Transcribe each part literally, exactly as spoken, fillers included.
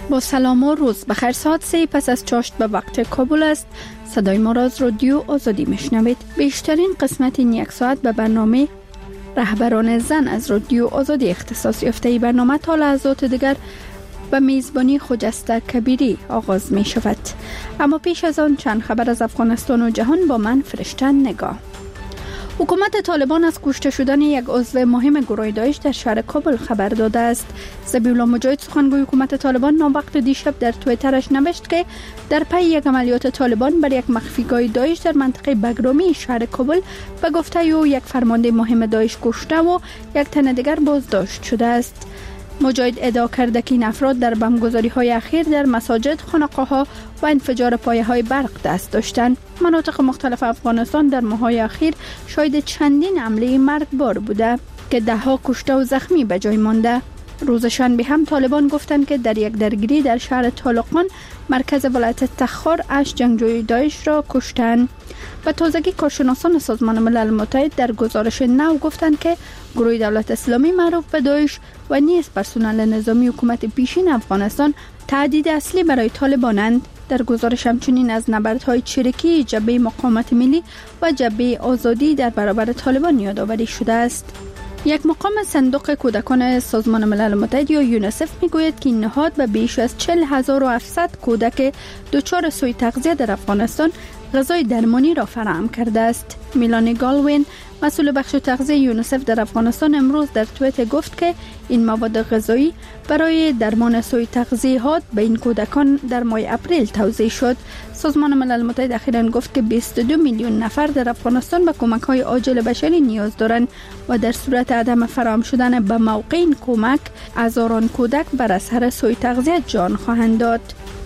با سلام و روز بخیر. ساعت سه پس از چاشت به وقت کابل است. صدای ما را از رادیو آزادی میشنوید. بیشترین قسمت این یک ساعت به برنامه رهبران زن از رادیو آزادی اختصاص یافته. ای برنامه تا لحظات دیگر به میزبانی خجسته کبیری آغاز می شود. اما پیش از آن چند خبر از افغانستان و جهان با من فرشته نگاه. حکومت طالبان از کشته شدن یک عضو مهم گروه داعش در شهر کابل خبر داده است. ذبیح الله مجاهد سخنگوی حکومت طالبان ناوقت دیشب در توییترش نوشت که در پی یک عملیات طالبان بر یک مخفیگاه داعش در منطقه بگرامی شهر کابل به گفته او یک فرمانده مهم داعش کشته و یک تن دیگر بازداشت شده است. مجاهد ادعا کرده که این افراد در بمبگذاری‌های اخیر در مساجد، خانقاه‌ها و انفجار پایه‌های برق دست داشتند. مناطق مختلف افغانستان در ماه‌های اخیر شاهد چندین حمله مرگبار بوده که ده‌ها کشته و زخمی به جای مانده. روز شنبه هم طالبان گفتند که در یک درگیری در شهر طالقان مرکز ولایت تخار اش جنگجوی داعش را کشتند. و تازگی کارشناسان سازمان ملل متحد در گزارش نو گفتند که گروه دولت اسلامی معروف به داعش و نیز پرسنل نظامی حکومت پیشین افغانستان تهدید اصلی برای طالبانند. در گزارش همچنین از نبردهای چریکی جبهه مقاومت ملی و جبهه آزادی در برابر طالبان یادآوری شده است. یک مقام صندوق کودکان سازمان ملل متحد یا یونیسف میگوید که این نهاد به بیش از چهل هزار و هفتصد کودک دچار سوء تغذیه در افغانستان غذای درمانی را فراهم کرده است. میلانی گالوین مسئول بخش تغذیه یونیسف در افغانستان امروز در توییتر گفت که این مواد غذایی برای درمان سوء تغذیه ها به این کودکان در ماه اپریل توزیع شد. سازمان ملل متحد اخیراً گفت که بیست و دو میلیون نفر در افغانستان به کمک های عاجل بشری نیاز دارند و در صورت عدم فراهم شدن به موقع این کمک هزاران کودک بر اثر سوء تغذیه جان خواهند داد.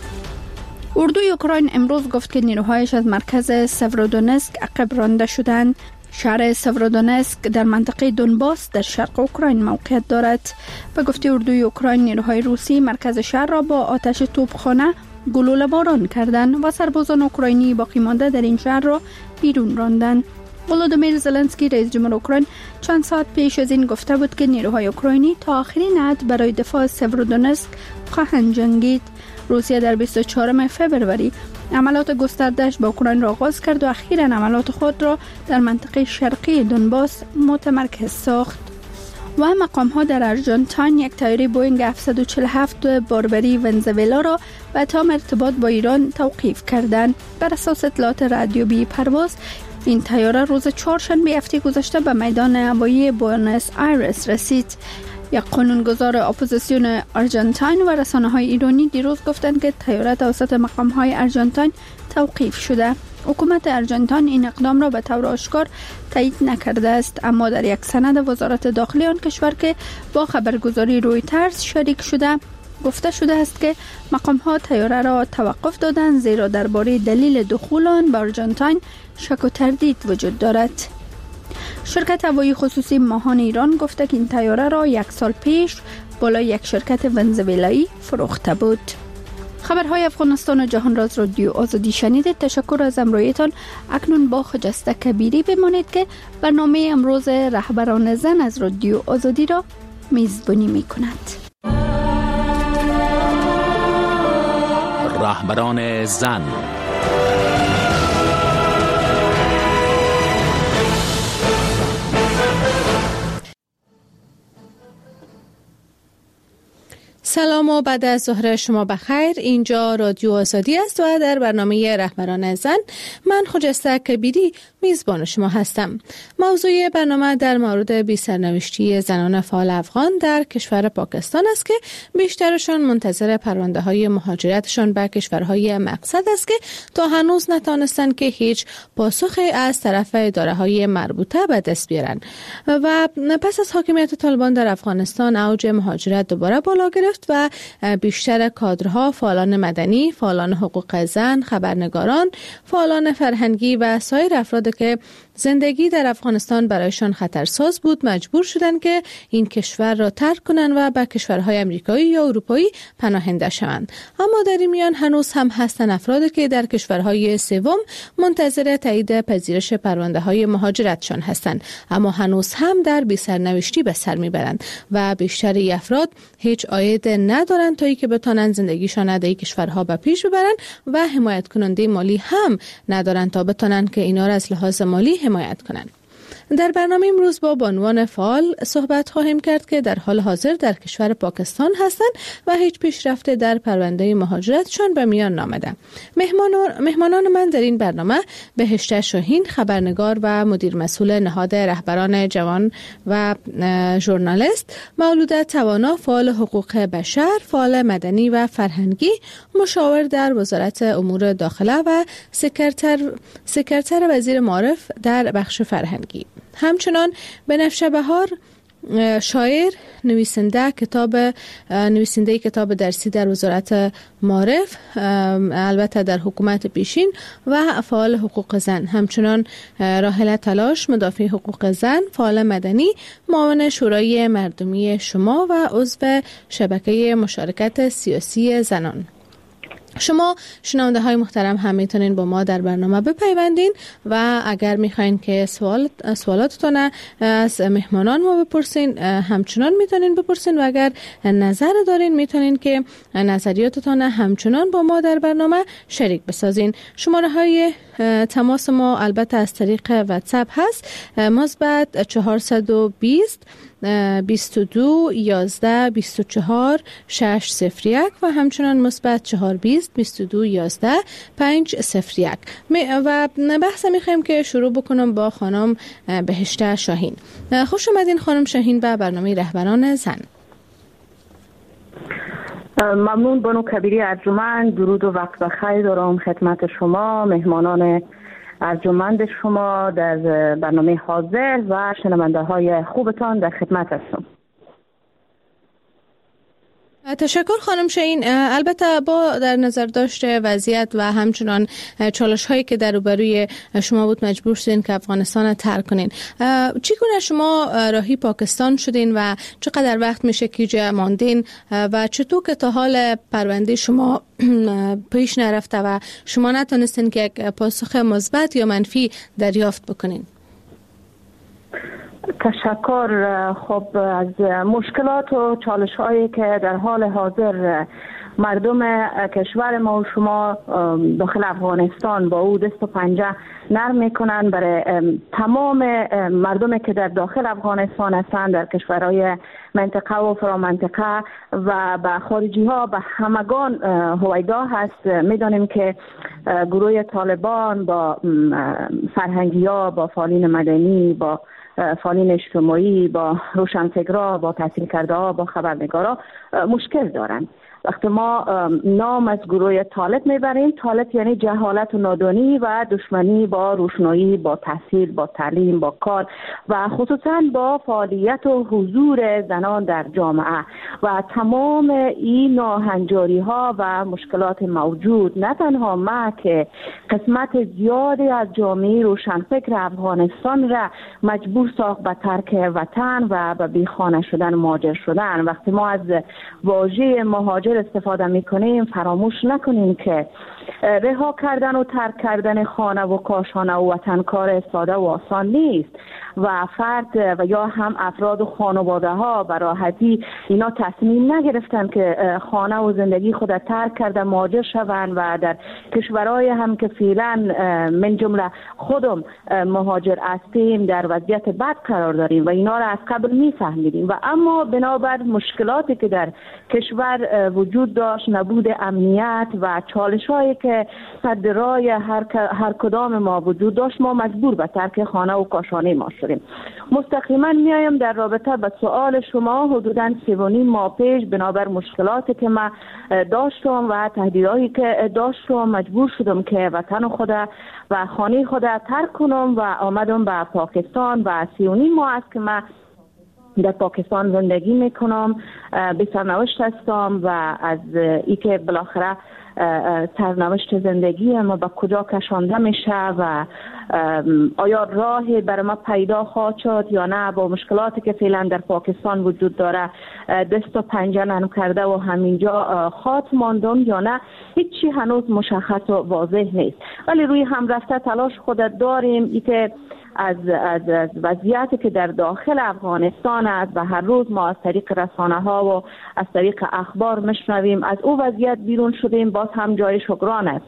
اردوی اوکراین امروز گفت که نیروهایش از مرکز سورودونسک عقب رانده شدند. شهر سورودونسک در منطقه دونباس در شرق اوکراین موقعیت دارد. به گفته اردوی اوکراین نیروهای روسی مرکز شهر را با آتش توپخانه گلوله باران کردند و سربازان اوکراینی باقی مانده در این شهر را بیرون راندند. ولودیمیر زلنسکی رئیس جمهور اوکراین چند ساعت پیش از این گفته بود که نیروهای اوکراینی تا آخرین حد برای دفاع از سورودونسک خواهند جنگید. روسیه در بیست و چهارم فوریه عملیات گسترده‌اش به اوکراین را آغاز کرد و اخیراً عملیات خود را در منطقه شرقی دونباس متمرکز ساخت. و مقام‌ها در آرژانتین یک طیاره بوئینگ هفتصد و چهل و هفت باربری ونزوئلا را به اتهام ارتباط با ایران توقیف کردند. بر اساس اطلاعات رادیویی پرواز این طیاره روز چهارشنبه هفته گذشته به میدان هوایی بوئنوس آیرس رسید. یک قانونگذار اپوزیسیون آرژانتین و رسانه‌های ایرانی دیروز گفتند که طیاره توسط مقام‌های آرژانتین توقیف شده. حکومت آرژانتین این اقدام را به طور آشکار تایید نکرده است، اما در یک سند وزارت داخلی آن کشور که با خبرگزاری رویترز شریک شده گفته شده است که مقام‌ها طیاره را توقف دادند زیرا درباره دلیل دخول آن به آرژانتین شک و تردید وجود دارد. شرکت هوایی خصوصی ماهان ایران گفته که این طیاره را یک سال پیش بالای یک شرکت ونزوئلایی فروخته بود. خبرهای افغانستان و جهان را از رادیو آزادی شنیدید. تشکر از همراهیتان. اکنون با خجسته کبیری بمانید که برنامه امروز رهبران زن از رادیو آزادی را میزبانی می کند. رهبران زن. سلام و بعد از ظهر شما بخیر. اینجا رادیو آزادی است و در برنامه رهبران زن من خجسته کبیری میزبان شما هستم. موضوع برنامه در مورد بی سرنوشتی زنان فعال افغان در کشور پاکستان است که بیشترشان منتظر پرونده های مهاجرتشان به کشورهای مقصد است که تا هنوز نتانستند که هیچ پاسخی از طرف اداره های مربوطه به دست بیارند. و پس از حاکمیت طالبان در افغانستان اوج مهاجرت دوباره بالا گرفت و بیشتر کادرها، فعالان مدنی، فعالان حقوق زن، خبرنگاران، فعالان فرهنگی و سایر افراد که زندگی در افغانستان برایشان خطرساز بود، مجبور شدند که این کشور را ترک کنند و به کشورهای امریکایی یا اروپایی پناهنده شوند. اما در این میان هنوز هم هستند افرادی که در کشورهای سوم منتظر تایید پذیرش پرونده‌های مهاجرتشان هستند، اما هنوز هم در بی سرنوشتی به سر میبرند و بیشتر افراد هیچ عاید ندارند تا اینکه بتوانند زندگیشان در این کشورها به پیش ببرند و حمایت کننده مالی هم ندارند تا بتوانند که اینا را از لحاظ مالی حمایت کنند. در برنامه امروز با بانوان فعال صحبت خواهیم کرد که در حال حاضر در کشور پاکستان هستند و هیچ پیشرفته در پرونده مهاجرتشان به میان نامده. مهمانان من در این برنامه بهشته شاهین، خبرنگار و مدیر مسئول نهاد رهبران جوان و ژورنالیست، مولوده توانا، فعال حقوق بشر، فعال مدنی و فرهنگی، مشاور در وزارت امور داخله و سکرتر سکرتر وزیر معارف در بخش فرهنگی. همچنان بنفشه بهار، شاعر، نویسنده کتاب نویسنده کتاب درسی در وزارت معارف، البته در حکومت پیشین، و فعال حقوق زن. همچنان راحله تلاش، مدافع حقوق زن، فعال مدنی، معاون شورای مردمی شما و عضو شبکه مشارکت سیاسی زنان. شما شنونده های محترم هم میتونین با ما در برنامه بپیوندین و اگر میخواین که سوال سوالاتتون از مهمانان ما بپرسین همچنان میتونین بپرسین و اگر نظر دارین میتونین که نظریاتتون همچنان با ما در برنامه شریک بسازین. شماره های تماس ما البته از طریق واتساپ هست، مثبت چهارصد و بیست بیست و دو یازده بیست و چهار شش صفر یک و همچنان مثبت چهار بیست بیست و دو یازده پنج صفر یک. و بحث میخوایم که شروع بکنم با خانم بهشته شاهین. خوش اومدین خانم شاهین به برنامه رهبران زن. ممنون بانو کبیری ارجمند. درود و وقت بخیر دارم خدمت شما، مهمانان ارجمند شما در برنامه حاضر و شنونده های خوبتان در خدمت هستم. تشکر خانم شاهین. البته با در نظر داشته وضعیت و همچنان چالش هایی که در روبروی شما بود مجبور شدین که افغانستان ترک کنین. چگونه شما راهی پاکستان شدین و چقدر وقت میشه که جا ماندین و چطور که تا حال پرونده شما پیش نرفته و شما نتونستین که یک پاسخ مثبت یا منفی دریافت بکنین؟ تشکر. خب از مشکلات و چالش هایی که در حال حاضر مردم کشور ما و شما داخل افغانستان با او دست و پنجه نرم میکنن برای تمام مردم که در داخل افغانستان هستند، در کشورهای منطقه و فرامنطقه و به خارجی ها به همگان هویدا هست. میدانیم که گروه طالبان با فرهنگی ها، با فعالین مدنی، با فعالین اجتماعی، با روشنفکرها، با تحصیل کرده ها، با خبرنگارا مشکل دارند. وقتی ما نام از گروه طالب میبریم، طالب یعنی جهالت و نادانی و دشمنی با روشنایی، با تحصیل، با تعلیم، با کار و خصوصا با فعالیت و حضور زنان در جامعه و تمام این ناهنجاری ها و مشکلات موجود. نه تنها ما که قسمت زیادی از جامعه روشنفکر افغانستان را مجبور ساخت به ترک وطن و به بیخانه شدن، مهاجر شدن. وقتی ما از واژه مهاجر استفاده میکنیم فراموش نکنیم که رها کردن و ترک کردن خانه و کاشانه و وطن کار ساده و آسان نیست و فرد و یا هم افراد و خانواده ها به راحتی اینا تصمیم نگرفتن که خانه و زندگی خود ترک کرده مهاجر شوند و در کشورهای هم که فعلا من جمله خودم مهاجر هستیم در وضعیت بد قرار داریم و اینا را از قبل میفهمیدیم و اما بنابر مشکلاتی که در کشور وجود داشت، نبود امنیت و چالش هایی که صد رای هر, هر کدام ما وجود داشت، ما مجبور به ترک خانه و کاشانه ما شدیم. مستقیما میایم در رابطه با سوال شما. حدوداً سه و نیم ماه پیش بنابر مشکلاتی که ما داشتم و تهدیدهایی که داشتم مجبور شدم که وطن خود و خانه خود ترک کنم و آمدم به پاکستان و سی و نیم ماه است که ما در پاکستان زندگی میکنم، به سرنوشت هستم و از ای که بالاخره سرنوشت زندگی ما به کجا کشانده میشه و آیا راهی برای ما پیدا خواهد شد یا نه، با مشکلاتی که فعلا در پاکستان وجود داره دست و پنجه نرم کرده و همینجا خاط ماندم یا نه، هیچی هنوز مشخص و واضح نیست. ولی روی هم رفته تلاش خودت داریم ای که از, از, از وضعیتی که در داخل افغانستان است و هر روز ما از طریق رسانه ها و از طریق اخبار میشنویم، از او وضعیت بیرون شدیم، باز هم جای شکران است.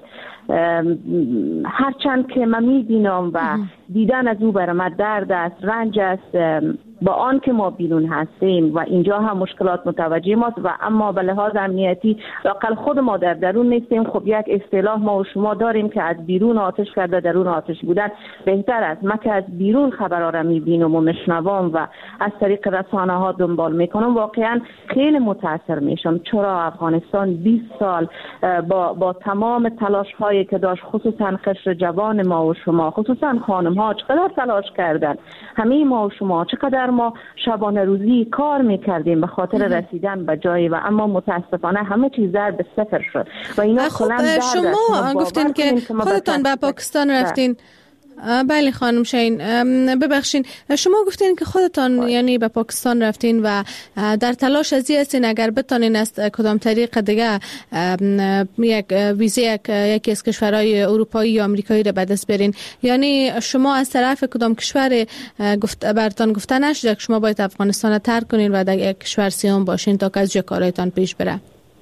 هرچند که من میبینم و دیدن از او بر من درد است، رنج است، با آن که ما بیرون هستیم و اینجا هم مشکلات متوجه ماست و اما به لحاظ امنیتی لااقل خود ما در درون نیستیم. خب یک اصطلاح ما و شما داریم که از بیرون آتش کرده درون آتش بودن بهتر است. من که از بیرون خبرها را میبینم و میشنوم و از طریق رسانه ها دنبال میکنم، واقعا خیلی متاثر میشم. چرا افغانستان بیست سال با با تمام تلاش هایی که داشت، خصوصا قشر جوان ما و شما، خصوصا خانم ها چقدر تلاش کردن، همه ما و شما چقدر ما شبانه روزی کار میکردیم به خاطر رسیدن به جایی و اما متاسفانه همه چیز در به صفر شد و اینا خب شما گفتین که خودتان به پاکستان رفتین. بله خانم شاهین، ببخشین، شما گفتین که خودتان باید. یعنی به پاکستان رفتین و در تلاش از این هستین اگر بتانین از کدام طریق دیگه یک ویزه یک یکی از کشورهای اروپایی یا آمریکایی را به دست برین، یعنی شما از طرف کدام کشور گفت برتان گفته نشده که شما باید افغانستان را ترک کنین و در یک کشور سوم باشین تا که از جای کارهایتان پیش بره؟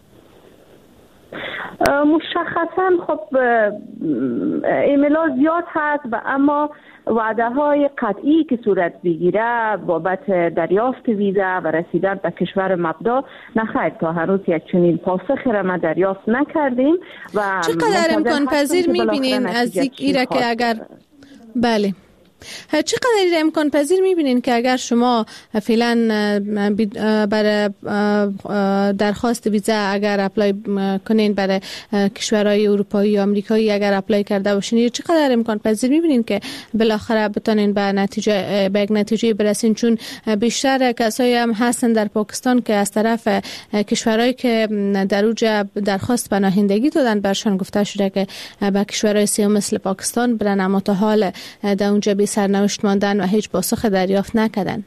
مشخصا خب ایمیلا زیاد هست و اما وعده های قطعی که صورت بگیره بابت دریافت ویزا و رسیدن به کشور مبدا نخیر، تا هنوز یک چنین پاسخی را ما دریافت نکردیم. و چقدر امکان پذیر میبینین از ایره که اگر بله چقدر امکان پذیر میبینین که اگر شما فعلا برای درخواست ویزا اگر اپلای کنین برای کشورهای اروپایی یا آمریکایی اگر اپلای کرده باشین، چقدر امکان پذیر میبینین که بالاخره بتونین به نتیجه به یک نتیجه برسین؟ چون بیشتر کسایی هم هستن در پاکستان که از طرف کشورهایی که در اوج درخواست پناهندگی دادن برشان گفته شده که به کشورهای سوم مثل پاکستان برن، اما تا حال در اونجا بی سرنوشت ماندن و هیچ پاسخ دریافت نکردن.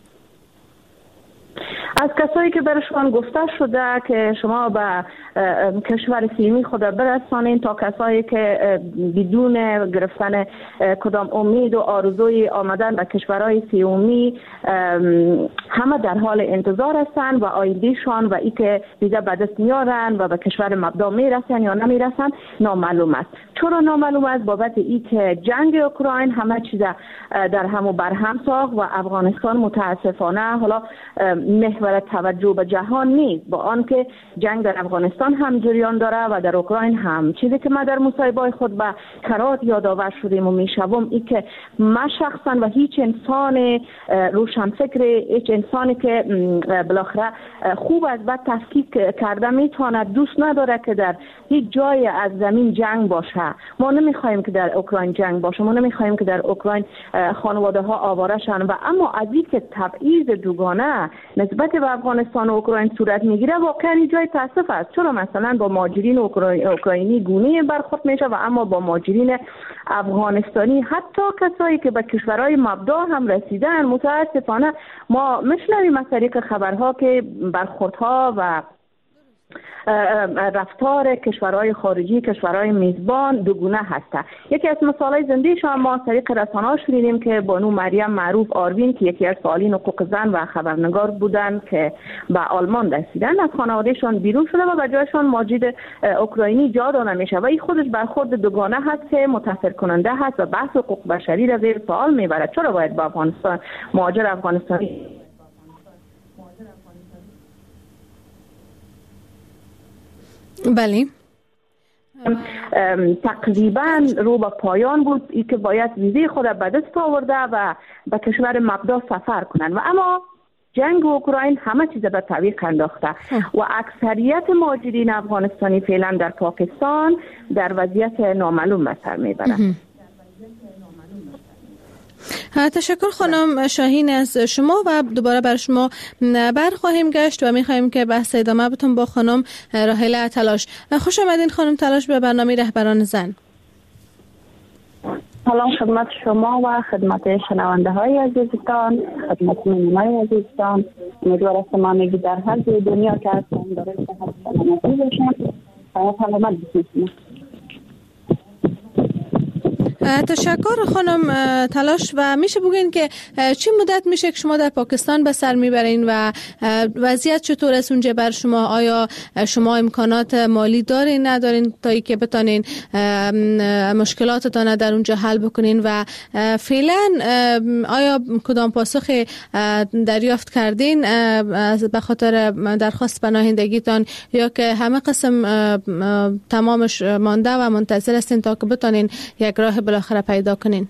از کسایی که برشان گفته شده که شما به کشور سیمی خود برسانین، تا کسایی که بدون گرفتن کدام امید و آرزوی آمدن به کشورهای سیمی همه در حال انتظار هستند و آیندهشان و ای که ویزا به دست میارن و به کشور مبدا میرسن یا نمیرسن نامعلوم است. چرا نامعلوم است؟ بابت ای که جنگ اوکراین همه چیز در هم و بر هم ساخت و افغانستان متاسفانه حالا محور توجه به جهان نیست، با آنکه جنگ در افغانستان هم جریان داره و در اوکراین هم. چیزی که ما در مصاحبه خود به کرات یادآور شدیم و میشوم ای که ما شخصا و هیچ انسان روشنفکر، هیچ انسانی که بالاخره خوب از بد تفکیک کرده میتونه دوست نداره که در هیچ جای از زمین جنگ باشه. ما نمیخوایم که در اوکراین جنگ باشه، ما نمیخوایم که در اوکراین خانواده ها آواره شن و اما از این که تبعیض دوگانه نسبت به افغانستان و اوکراین صورت میگیره واقعا جای تاسف است. چرا مثلا با مهاجرین اوکراینی گونه برخورد میشه و اما با مهاجرین افغانستانی، حتی کسایی که به کشورهای مبدا هم رسیدن، متاسفانه ما میشنویم از طریق خبرها که برخوردها و رفتار کشورهای خارجی، کشورهای میزبان دوگونه هسته. یکی از مثالای زنده شما ما از طریق رسانه‌ها شنیدیم که بانو مریم معروف آروین که یکی از فعالین حقوق زن و خبرنگار بودن که به آلمان رسیدن، از خانوادهشان بیرون شده و به جایشان ماجد اوکراینی جا داده میشه و این خودش برخورد دوگانه هست که متاثر کننده هست و بحث حقوق بشری را زیر سوال میبرد. چرا باید با افغانستان مهاجر افغانستانی بله تقریبا رو به پایان بود ای که باید ویزه خود به دست آورده و به کشور مبدا سفر کنند و اما جنگ اوکراین همه چیز به تعویق انداخته و اکثریت مهاجرین افغانستانی فعلا در پاکستان در وضعیت نامعلوم به سر میبرند. تشکر خانم شاهین از شما و دوباره بر شما برخواهیم گشت و می‌خواهیم که بحث ادامه بتون با خانم راحله تلاش. خوش آمدین خانم تلاش به برنامه رهبران زن. سلام خدمت شما و خدمت شنونده های عزیزتان، خدمت مهمانان عزیزتان. امیدوارم تمامی در هر جای دنیا که هستن برای صحت سلامتی باشن و سلامت باشن. تشکر خانم تلاش. و میشه بگین که چی مدت میشه که شما در پاکستان به سر میبرین و وضعیت چطور است اونجا بر شما؟ آیا شما امکانات مالی دارین ندارین تا ای که بتانین مشکلاتتان در اونجا حل بکنین و فعلا آیا کدام پاسخ دریافت کردین به خاطر درخواست پناهندگیتان یا که همه قسم تمامش مانده و منتظر هستین تا که بتانین یک راه بالاخره پیدا کنین؟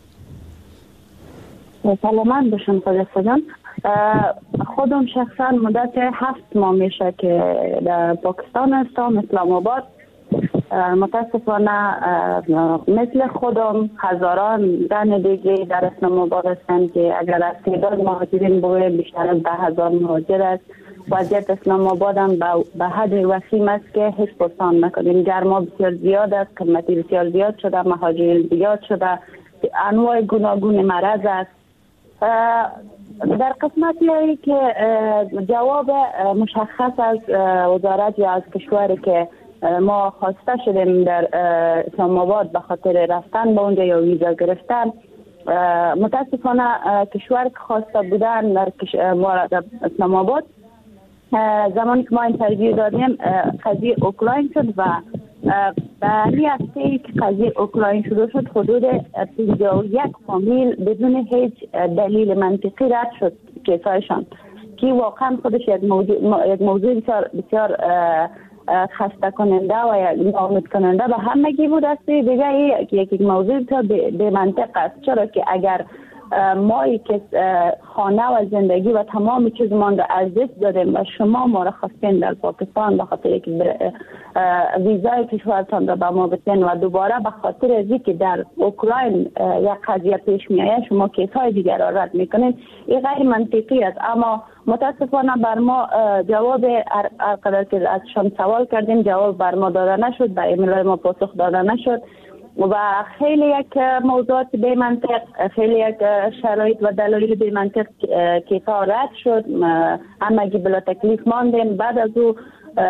سلامت باشم خداحافظ جان. خودم شخصا مدت هفت ماه میشه که در پاکستان هستم، اسلام آباد. متاسفانه مثل خودم هزاران زن دیگه در اسلام آباد هستند که اگر از تعداد مهاجرین بگوییم بیشتر از ده هزار مهاجر است. وضعیت اسلام آباد هم به حد وسیع است که هیچ پرسان نکنیم. گرما بسیار زیاد است، قیمتی بسیار زیاد شده، مهاجرین زیاد شده، انواع گوناگون مرض است. در قسمتی هایی که جواب مشخص از وزارت یا از کشوری که ما خواسته شدیم در اسلام آباد به خاطر رفتن به اونجا یا ویزا گرفتن، متاسفانه کشور که خواسته بودن در اسلام آباد زمانی که ما اینترویو دادیم قضیه اوکراین شد و به این هفته که قضیه اوکراین شده شد حدود پنجاه و یک فامیل بدون هیچ دلیل منطقی رد شد کیسایشان که واقعا خودش یک موضوع, یک موضوع بسیار, بسیار خسته کننده و ناامید کننده به همگی بود است. دیگه یک یک موضوع بسیار به منطق است، چرا که اگر مایی که خانه و زندگی و تمام چیزمان را از دست دادیم و شما ما را خواستین در پاکستان به خاطر که ویزای کشورتان را به ما بتین و دوباره به خاطر ازی که در اوکراین یک قضیه پیش می آید شما کیس‌های دیگر را رد میکنین، این غیر منطقی است. اما متاسفانه بر ما جواب هر قدر که ازشان سوال کردیم جواب بر ما داده نشد، به ایمیل ما پاسخ داده نشد و خیلی یک موضوعات بی منطق، خیلی یک شرایط و دلایل بی منطق که تا رد شد، همگی بلا تکلیف ماندیم. بعد از او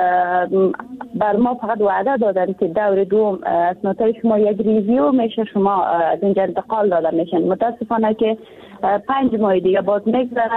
بر ما فقط وعده دادن که دور دوم اسنادهای شما یک ریویو میشه، شما از اینجا انتقال داده میشن. متاسفانه که پنج ماه دیگه باز میگذره،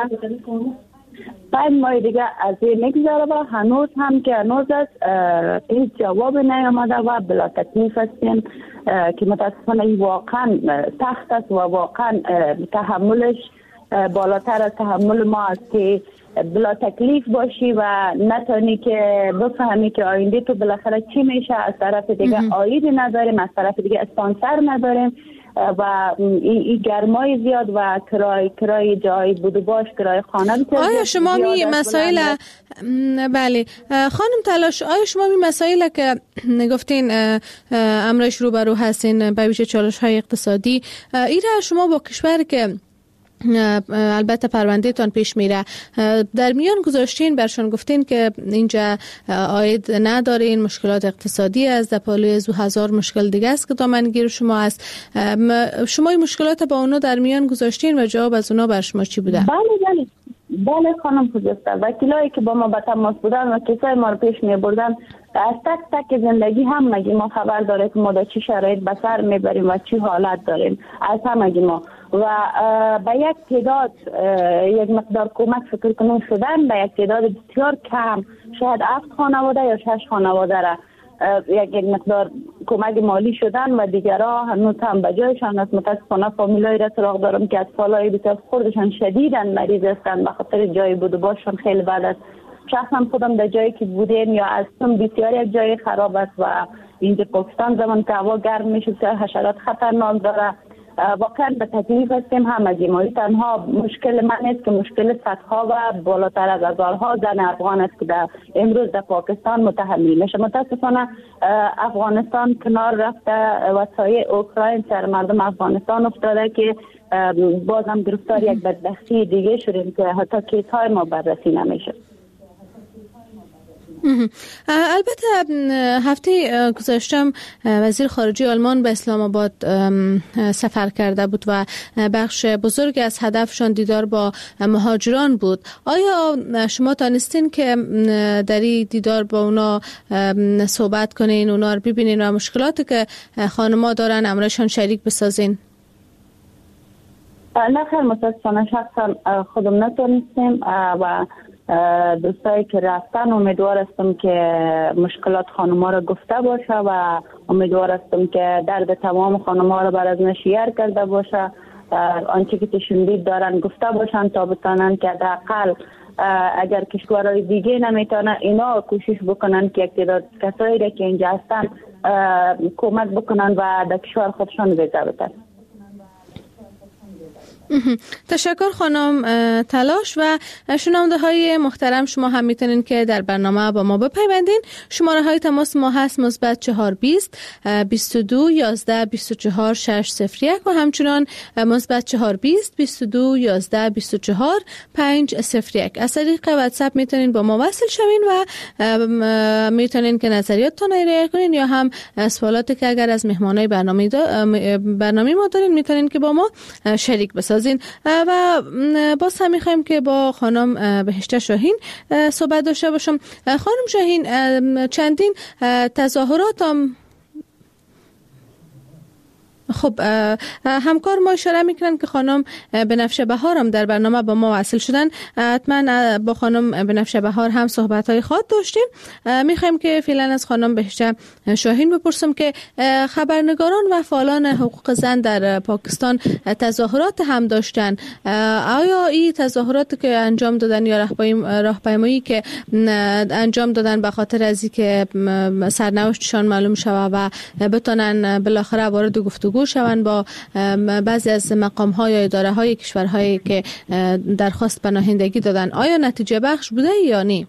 پنج ماه دیگه از این میگذره و هنوز هم که هنوز است هیچ جواب نیامده و بلا تکلیف هستیم که متاسفانه این واقعا سخت است و واقعا تحملش بالاتر از تحمل ما است که بلا تکلیف باشی و نتانی که بفهمی که آینده تو بالاخره چی میشه. از طرف دیگه آیدی نداریم، از طرف دیگه اسپانسر نداریم و این گرمای زیاد و کرای کرای جای بود و باش کرای خانه بسیار. آیا شما می مسائل بله خانم تلاش، آیا شما می مسائل که گفتین امرش رو برو هستین به ویژه چالش های اقتصادی، ایره شما با کشور که البته پرونده تان پیش میره در میان گذاشتین، برشان گفتین که اینجا عاید ندارین، مشکلات اقتصادی است، در پالوی از هزار مشکل دیگه است که دامنگیر شما است. شما این مشکلات با اونا در میان گذاشتین و جواب از اونا بر شما چی بوده؟ بله بله بله خانم خودسته، وکیلایی که با ما به تماس بودن و کیسای ما رو پیش می بردن از تک تک زندگی همگی ما خبر داره که ما در چی شرایط به سر میبریم و چی حالت داریم از همگی ما و به یک تعداد یک مقدار کمک فکر کنون شدن به یک تعداد بسیار کم، شاید هفت خانواده یا شش خانواده را یک یک مقدار کمک مالی شدن و دیگرها هنوز هم به جایشان است. متاسفانه فامیلای را سراغ دارم که از فالای بسیار خوردشان شدیدن مریض هستند به خاطر جای بود و باششان خیلی بد است. شخصا خودم در جایی که بودیم یا هستم بسیار یک جای خراب است و اینجا پاکستان زمان که هوا گرم میشه بسیار حشرات خطرناک داره. واقعا به تکلیف هستیم همگی ما. تنها مشکل من است که مشکل صدها و بالاتر از هزارها زن افغان است که در امروز در پاکستان متحمل میشه. متاسفانه افغانستان کنار رفته و سایه اوکراین سر مردم افغانستان افتاده که باز هم گرفتار یک بدبختی دیگه شدیم که حتی کیس های ما بررسی نمیشه. البته هفته گذشتم وزیر خارجه آلمان به اسلام آباد سفر کرده بود و بخش بزرگی از هدفشان دیدار با مهاجران بود. آیا شما تانستین که در این دیدار با اونا صحبت کنین، اونا رو ببینین و مشکلاتی که خانم‌ها دارن امرشان شریک بسازین؟ نه خیلی متاسفانه شخصا خودم نتونستیم و دوستایی که رفتن امیدوار هستم که مشکلات خانم‌ها را گفته باشه و امیدوار هستم که درد تمام خانم‌ها را بر از نشیر کرده باشه، آنچه که تشنبید دارن گفته باشن تا بتانن که حداقل اگر کشورهای دیگه نمیتونه اینا کوشش بکنن که یک تعداد کسایی را که اینجا هستن کمک بکنن و در کشور خودشان ویزا بدن. تشکر خانم تلاش. و شنونده های محترم شما هم میتونین که در برنامه با ما بپیوندین. شماره های تماس ما هست مثبت چهار بیست بیست و دو یازده بیست و چهار شش صفر یک و همچنان مثبت چهار بیست بیست و دو یازده بیست و چهار پنج صفر یک. از طریق واتساپ میتونین با ما وصل شوین و میتونین که نظریاتتون ارائه کنین یا هم سوالاتی که اگر از مهمانای برنامه برنامه ما دارین میتونین که با ما شریک بسازین. و باز هم میخوایم که با خانم بهشته شاهین صحبت داشته باشم. خانم شاهین، چندین تظاهرات هم خب همکار ما اشاره میکنن که خانم بنفشه بهار هم در برنامه با ما وصل شدن. حتما با خانم بنفشه بهار هم صحبت های خود داشتیم. میخوایم که فعلا از خانم بهشته شاهین بپرسم که خبرنگاران و فعالان حقوق زن در پاکستان تظاهرات هم داشتن. آیا این تظاهرات که انجام دادن یا راهپیمایی که انجام دادن به خاطر از اینکه سرنوشتشان معلوم شود و بتونن بالاخره وارد گفتگو شوند با بعضی از مقام‌ها یا اداره‌های کشورهایی که درخواست پناهندگی دادن، آیا نتیجه بخش بوده یا نه؟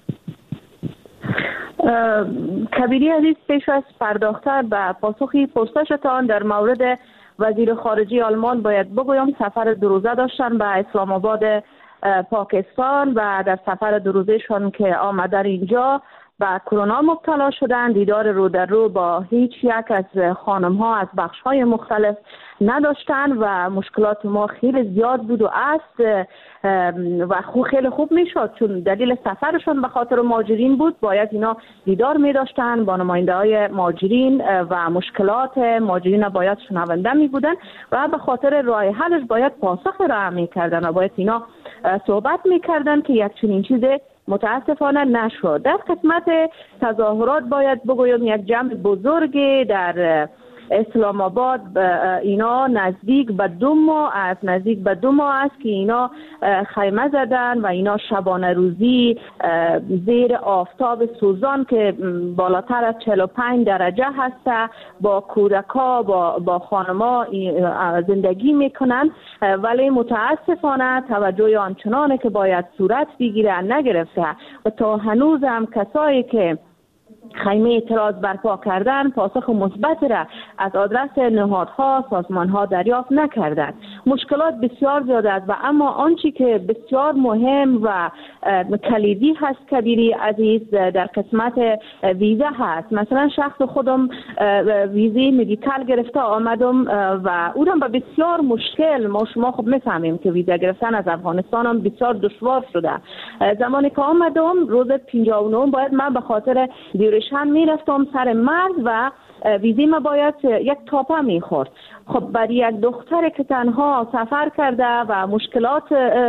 کبیری عزیز، پیش از پرداختن به پاسخی پرسشتان در مورد وزیر خارجه آلمان باید بگویم سفر دو روزه داشتن به اسلام آباد پاکستان و در سفر دو روزهشان که آمدن اینجا و کرونا مبتلا شدن، دیدار رو در رو با هیچ یک از خانم ها از بخش های مختلف نداشتن و مشکلات ما خیلی زیاد بود و است و خوب خیلی خوب می شد چون دلیل سفرشون به خاطر مهاجرین بود. باید اینا دیدار می داشتن با نماینده های مهاجرین و مشکلات مهاجرین باید شنونده می بودن و به خاطر راه حلش باید پاسخ را می کردن و باید اینا صحبت می کردن که یک چنین چیز متاسفانه نشد. در قسمت تظاهرات باید بگویم یک جمع بزرگی در اسلام آباد اینا نزدیک به دو ماه از نزدیک به دو ماه است که اینا خیمه زدن و اینا شبانه روزی زیر آفتاب سوزان که بالاتر از چهل و پنج درجه هست با کودکا با با خانما زندگی میکنن، ولی متاسفانه توجه آنچنانه که باید صورت بگیره نگرفته و تا هنوز هم کسایی که خیمه اعتراض برپا کردن پاسخ مثبت را از آدرس نهادها سازمانها دریافت نکردند. مشکلات بسیار زیاد است و اما آنچه که بسیار مهم و کلیدی هست کبیری عزیز در قسمت ویزا هست. مثلا شخص خودم ویزی مدیکال گرفته آمدم و اونم با بسیار مشکل، ما شما خب میفهمیم که ویزا گرفتن از افغانستان هم بسیار دشوار شده. زمانی که آمدم روز پنجاه و نه باید من به خاطر دیورشن میرفتم سر مرز و ویزی ما باید یک تاپه میخورد. خب برای یک دختر که تنها سفر کرده و مشکلات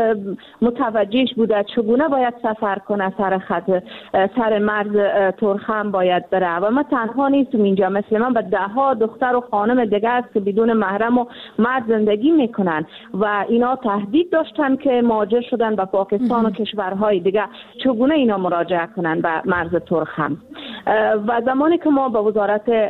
متوجهش بوده چگونه باید سفر کنه سر خط سر مرز ترخم باید بره و ما تنها نیستم اینجا، مثل من به ده ها دختر و خانم دیگه است که بدون محرم و مرد زندگی میکنن و اینا تهدید داشتن که مهاجر شدن به پاکستان و کشورهای دیگه چگونه اینا مراجعه کنن به مرز ترخم. و زمانی که ما با وزارت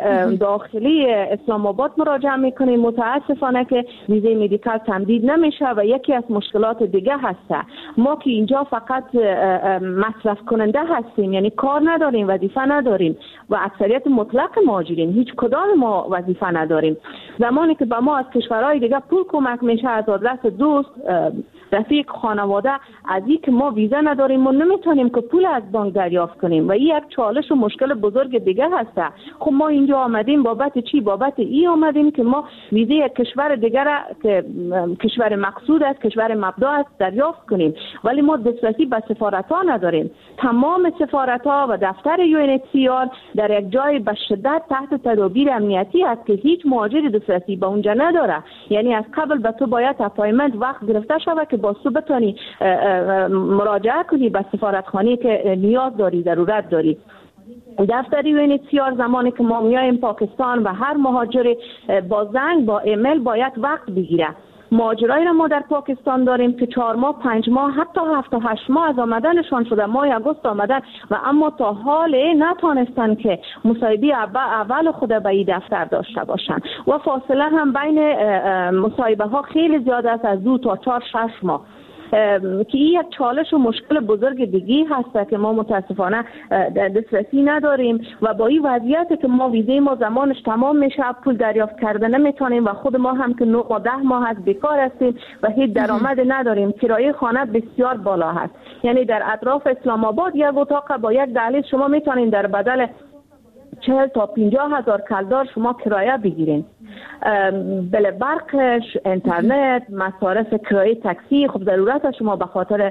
داخلی اسلام آباد مراجعه میکنیم. متاسفانه که ویزه مدیکال تمدید نمیشه و یکی از مشکلات دیگه هست ما که اینجا فقط مصرف کننده هستیم، یعنی کار نداریم، وظیفه نداریم و اکثریت مطلق مهاجرین هیچ کدام ما وظیفه نداریم. زمانی که به ما از کشورهای دیگه پول کمک میشه از آدرس دوست، رفیق، خانواده، از این که ما ویزا نداریم ما نمیتونیم که پول از بانک دریافت کنیم و این یک چالش و مشکل بزرگ دیگه هست. خب ما اینجا آمدیم بابت چی؟ بابت ای آمدیم که ما ویزه کشور دیگر که کشور مقصود است، کشور مبدا است دریافت کنیم، ولی ما دسترسی به سفارت ها نداریم. تمام سفارت ها و دفتر یو ان اچ سی آر در یک جای به شدت تحت تدابیر امنیتی است که هیچ مهاجر دسترسی به اونجا نداره. یعنی از قبل به تو باید اپایمنت وقت گرفته شود که با تو بتونی مراجعه کنی به سفارتخانه که نیاز داری، ضرورت داری. دفتر یو ان اچ سی آر زمانی که ما میایم پاکستان و هر مهاجر با زنگ با ایمیل باید وقت بگیره. مهاجرایی را ما در پاکستان داریم که چهار ماه، پنج ماه، حتی هفت و هشت ماه از آمدنشان شده، ماه آگوست آمدن و اما تا حال نتانستن که مصاحبه اول خود به این دفتر داشته باشن و فاصله هم بین مصاحبه ها خیلی زیاد است، از دو تا چهار شش ماه، که این یک چالش و مشکل بزرگ دیگی هست که ما متاسفانه دسترسی نداریم و با این وضعیت که ما ویزه ما زمانش تمام میشه پول دریافت کرده نمیتونیم و خود ما هم که نه و ده ماه از بیکار هستیم و هیچ درآمد نداریم. کرایه خانه بسیار بالا هست، یعنی در اطراف اسلام آباد یک اتاق با یک دهلیز شما میتونین در بدل چهل تا پنجاه هزار کلدار شما کرایه بگیرین. بله برقش، اینترنت، مصارف کرایه تاکسی، خب ضرورت شما به خاطر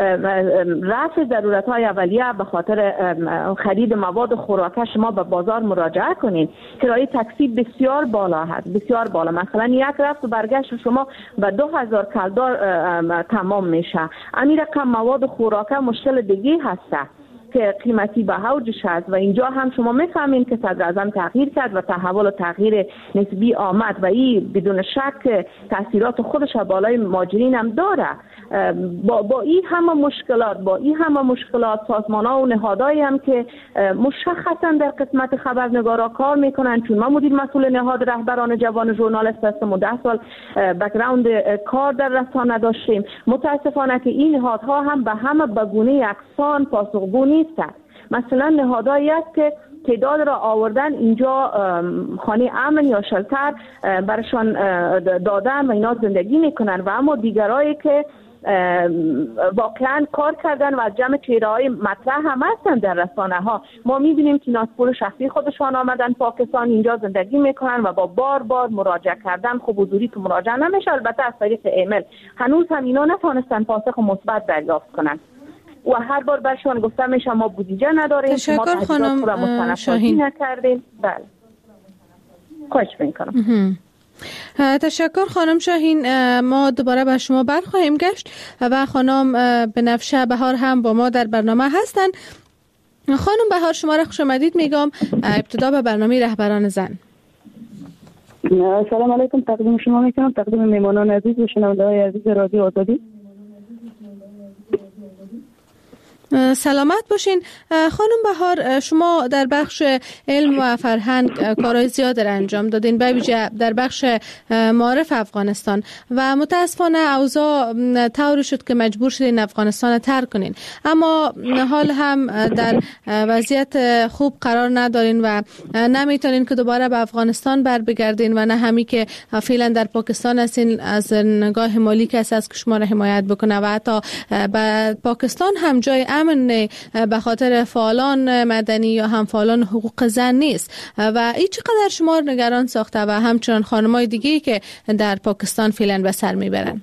رفع ضرورت های اولیه، به خاطر خرید مواد خوراکه شما به بازار مراجعه کنین. کرایه تاکسی بسیار بالا هست، بسیار بالا. مثلا یک رفت و برگشت شما به دو هزار کلدار تمام میشه. این رقم مواد خوراکه مشکل دیگه هست که قیمتی به اوجش هست و اینجا هم شما میفهمین که صدر اعظم تغییر کرد و تحول و تغییر نسبی آمد و این بدون شک تاثیرات خودش بالای مهاجرین هم داره. با با این همه مشکلات با این همه مشکلات سازمان‌ها و نهادهایی هم که مشخصا در قسمت خبرنگارا کار میکنن، چون من مدیر مسئول نهاد رهبران جوان ژورنالیست هستم و ده سال بک‌گراند کار در رسانه داشتیم، متاسفانه که این نهادها هم به همه به گونه یکسان پاسخگو نیستند. مثلا نهادهایی است که تعداد را آوردن اینجا خانه امن یا شلتر برشان دادن و اینا زندگی میکنن و اما دیگرایی که واقعا کار کردن و از جمع چهره‌های مطرح هم هستن در رسانه ها، ما میبینیم که ناسپور شخصی خودشان آمدن پاکستان اینجا زندگی میکنن و با بار بار مراجعه کردن، خب حضوری تو مراجعه نمیشه، البته از طریق ایمیل هنوز هم اینا نتونستن پاسخ مثبت دریافت کنن و هر بار برشان گفته میشه ما بودجه نداریم، تشکر خانم شاهین نکردیم. بله خواهش میکنم. تشکر خانم شاهین. ما دوباره به شما برخواهیم گشت و خانم بنفشه بهار هم با ما در برنامه هستند. خانم بهار شما را خوش آمدید میگم. ابتدا به برنامه رهبران زن. سلام علیکم، تقدیم شما میکنم، تقدیم میمانان عزیز و شنونده‌های عزیز رادیو آزادی. سلامت باشین. خانم بهار شما در بخش علم و فرهنگ کارهای زیاد را انجام دادین، به ویژه در بخش معارف افغانستان و متاسفانه اوضاع طوری شد که مجبور شدین افغانستان را ترک کنین، اما حال هم در وضعیت خوب قرار ندارین و نمیتونین که دوباره به افغانستان بر بگردین و نه همی که فعلا در پاکستان هستین از نگاه مالی کسی از که شما را حمایت بکنه و حتی به پاکستان هم جای امن به خاطر فعالان مدنی یا هم فعالان حقوق زن نیست و این چقدر شما نگران ساخته و همچنان خانمای دیگه‌ای که در پاکستان فعلا به سر میبرن؟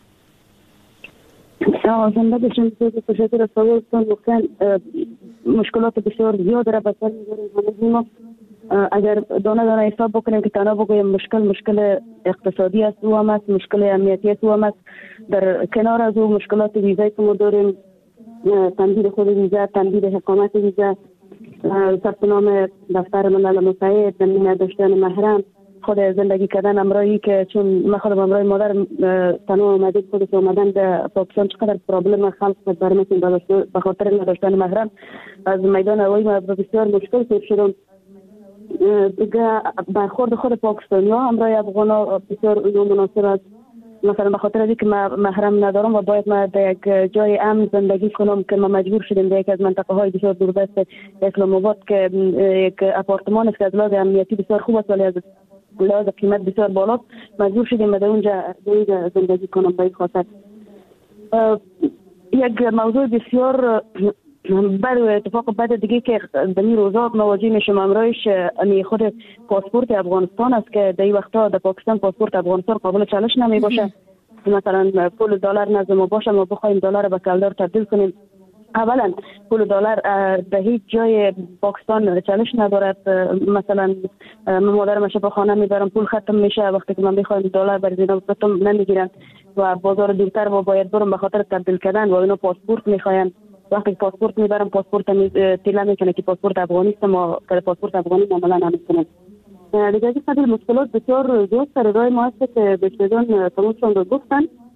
زنده باشین. تشکر از سوالتون. واقعا مشکلات بسیار زیاد را به سر میبریم. همه اگر دانه دانه حساب بکنیم که تنها بگویم مشکل مشکل اقتصادی است و هم است، مشکل امنیتی است و هم است. در کنار از او مشکلات ویزایی که ما داریم، تمدید خود ویزا، تمدید حکامت ویزا، ثبت نام دفتر ملل متحد، نداشتن محرم، خود زندگی کردن امرایی که چون من خودم امرای مادر تنها آمدید خودش آمدن در پاکستان چقدر پرابلم خلق برمتون به خاطر نداشتن محرم از میدان هوایی ما بسیار مشکل پیش شدم دیگه برخورد خود پاکستانی ها همراه افغان ها بسیار نامناسب است. مثلا به خاطر اینکه من محرم ندارم و باید من در یک جای امن زندگی کنم که ما مجبور شدیم در یک از منطقه های بسیار دوردست اسلام آباد که یک آپارتمان است که از لحاظ امنیتی بسیار خوب است ولی از لحاظ قیمت بسیار بالاست، مجبور شدیم در اونجا در زندگی کنم. به این خاطر یک موضوع بسیار بد و اتفاق بد دیگه که در این روزا مواجه میشم امرایش امی خود پاسپورت افغانستان است که در این وقتا در پاکستان پاسپورت افغانستان قابل چالش نمی باشه. مثلا پول دلار نزد ما باشه ما بخوایم دلار به کلدار تبدیل کنیم، اولا پول دلار به هیچ جای پاکستان چالش ندارد. مثلا من مادرم شب خانه میبرم پول ختم میشه، وقتی که من بخوایم دلار بر زینا بتم نمیگیرن و بازار دورتر و باید برم به خاطر تبدیل کردن و اینا پاسپورت میخواین. وقتی پاسپورت میبرم پاسپورت تیلا میکنه که پاسپورت افغانی است، ما که پاسپورت افغانی معامله نمیکنیم. دیگه از این مشکلات بسیار زیاد سر راه ما هست که بشنیدن تمامشون رو گفتن.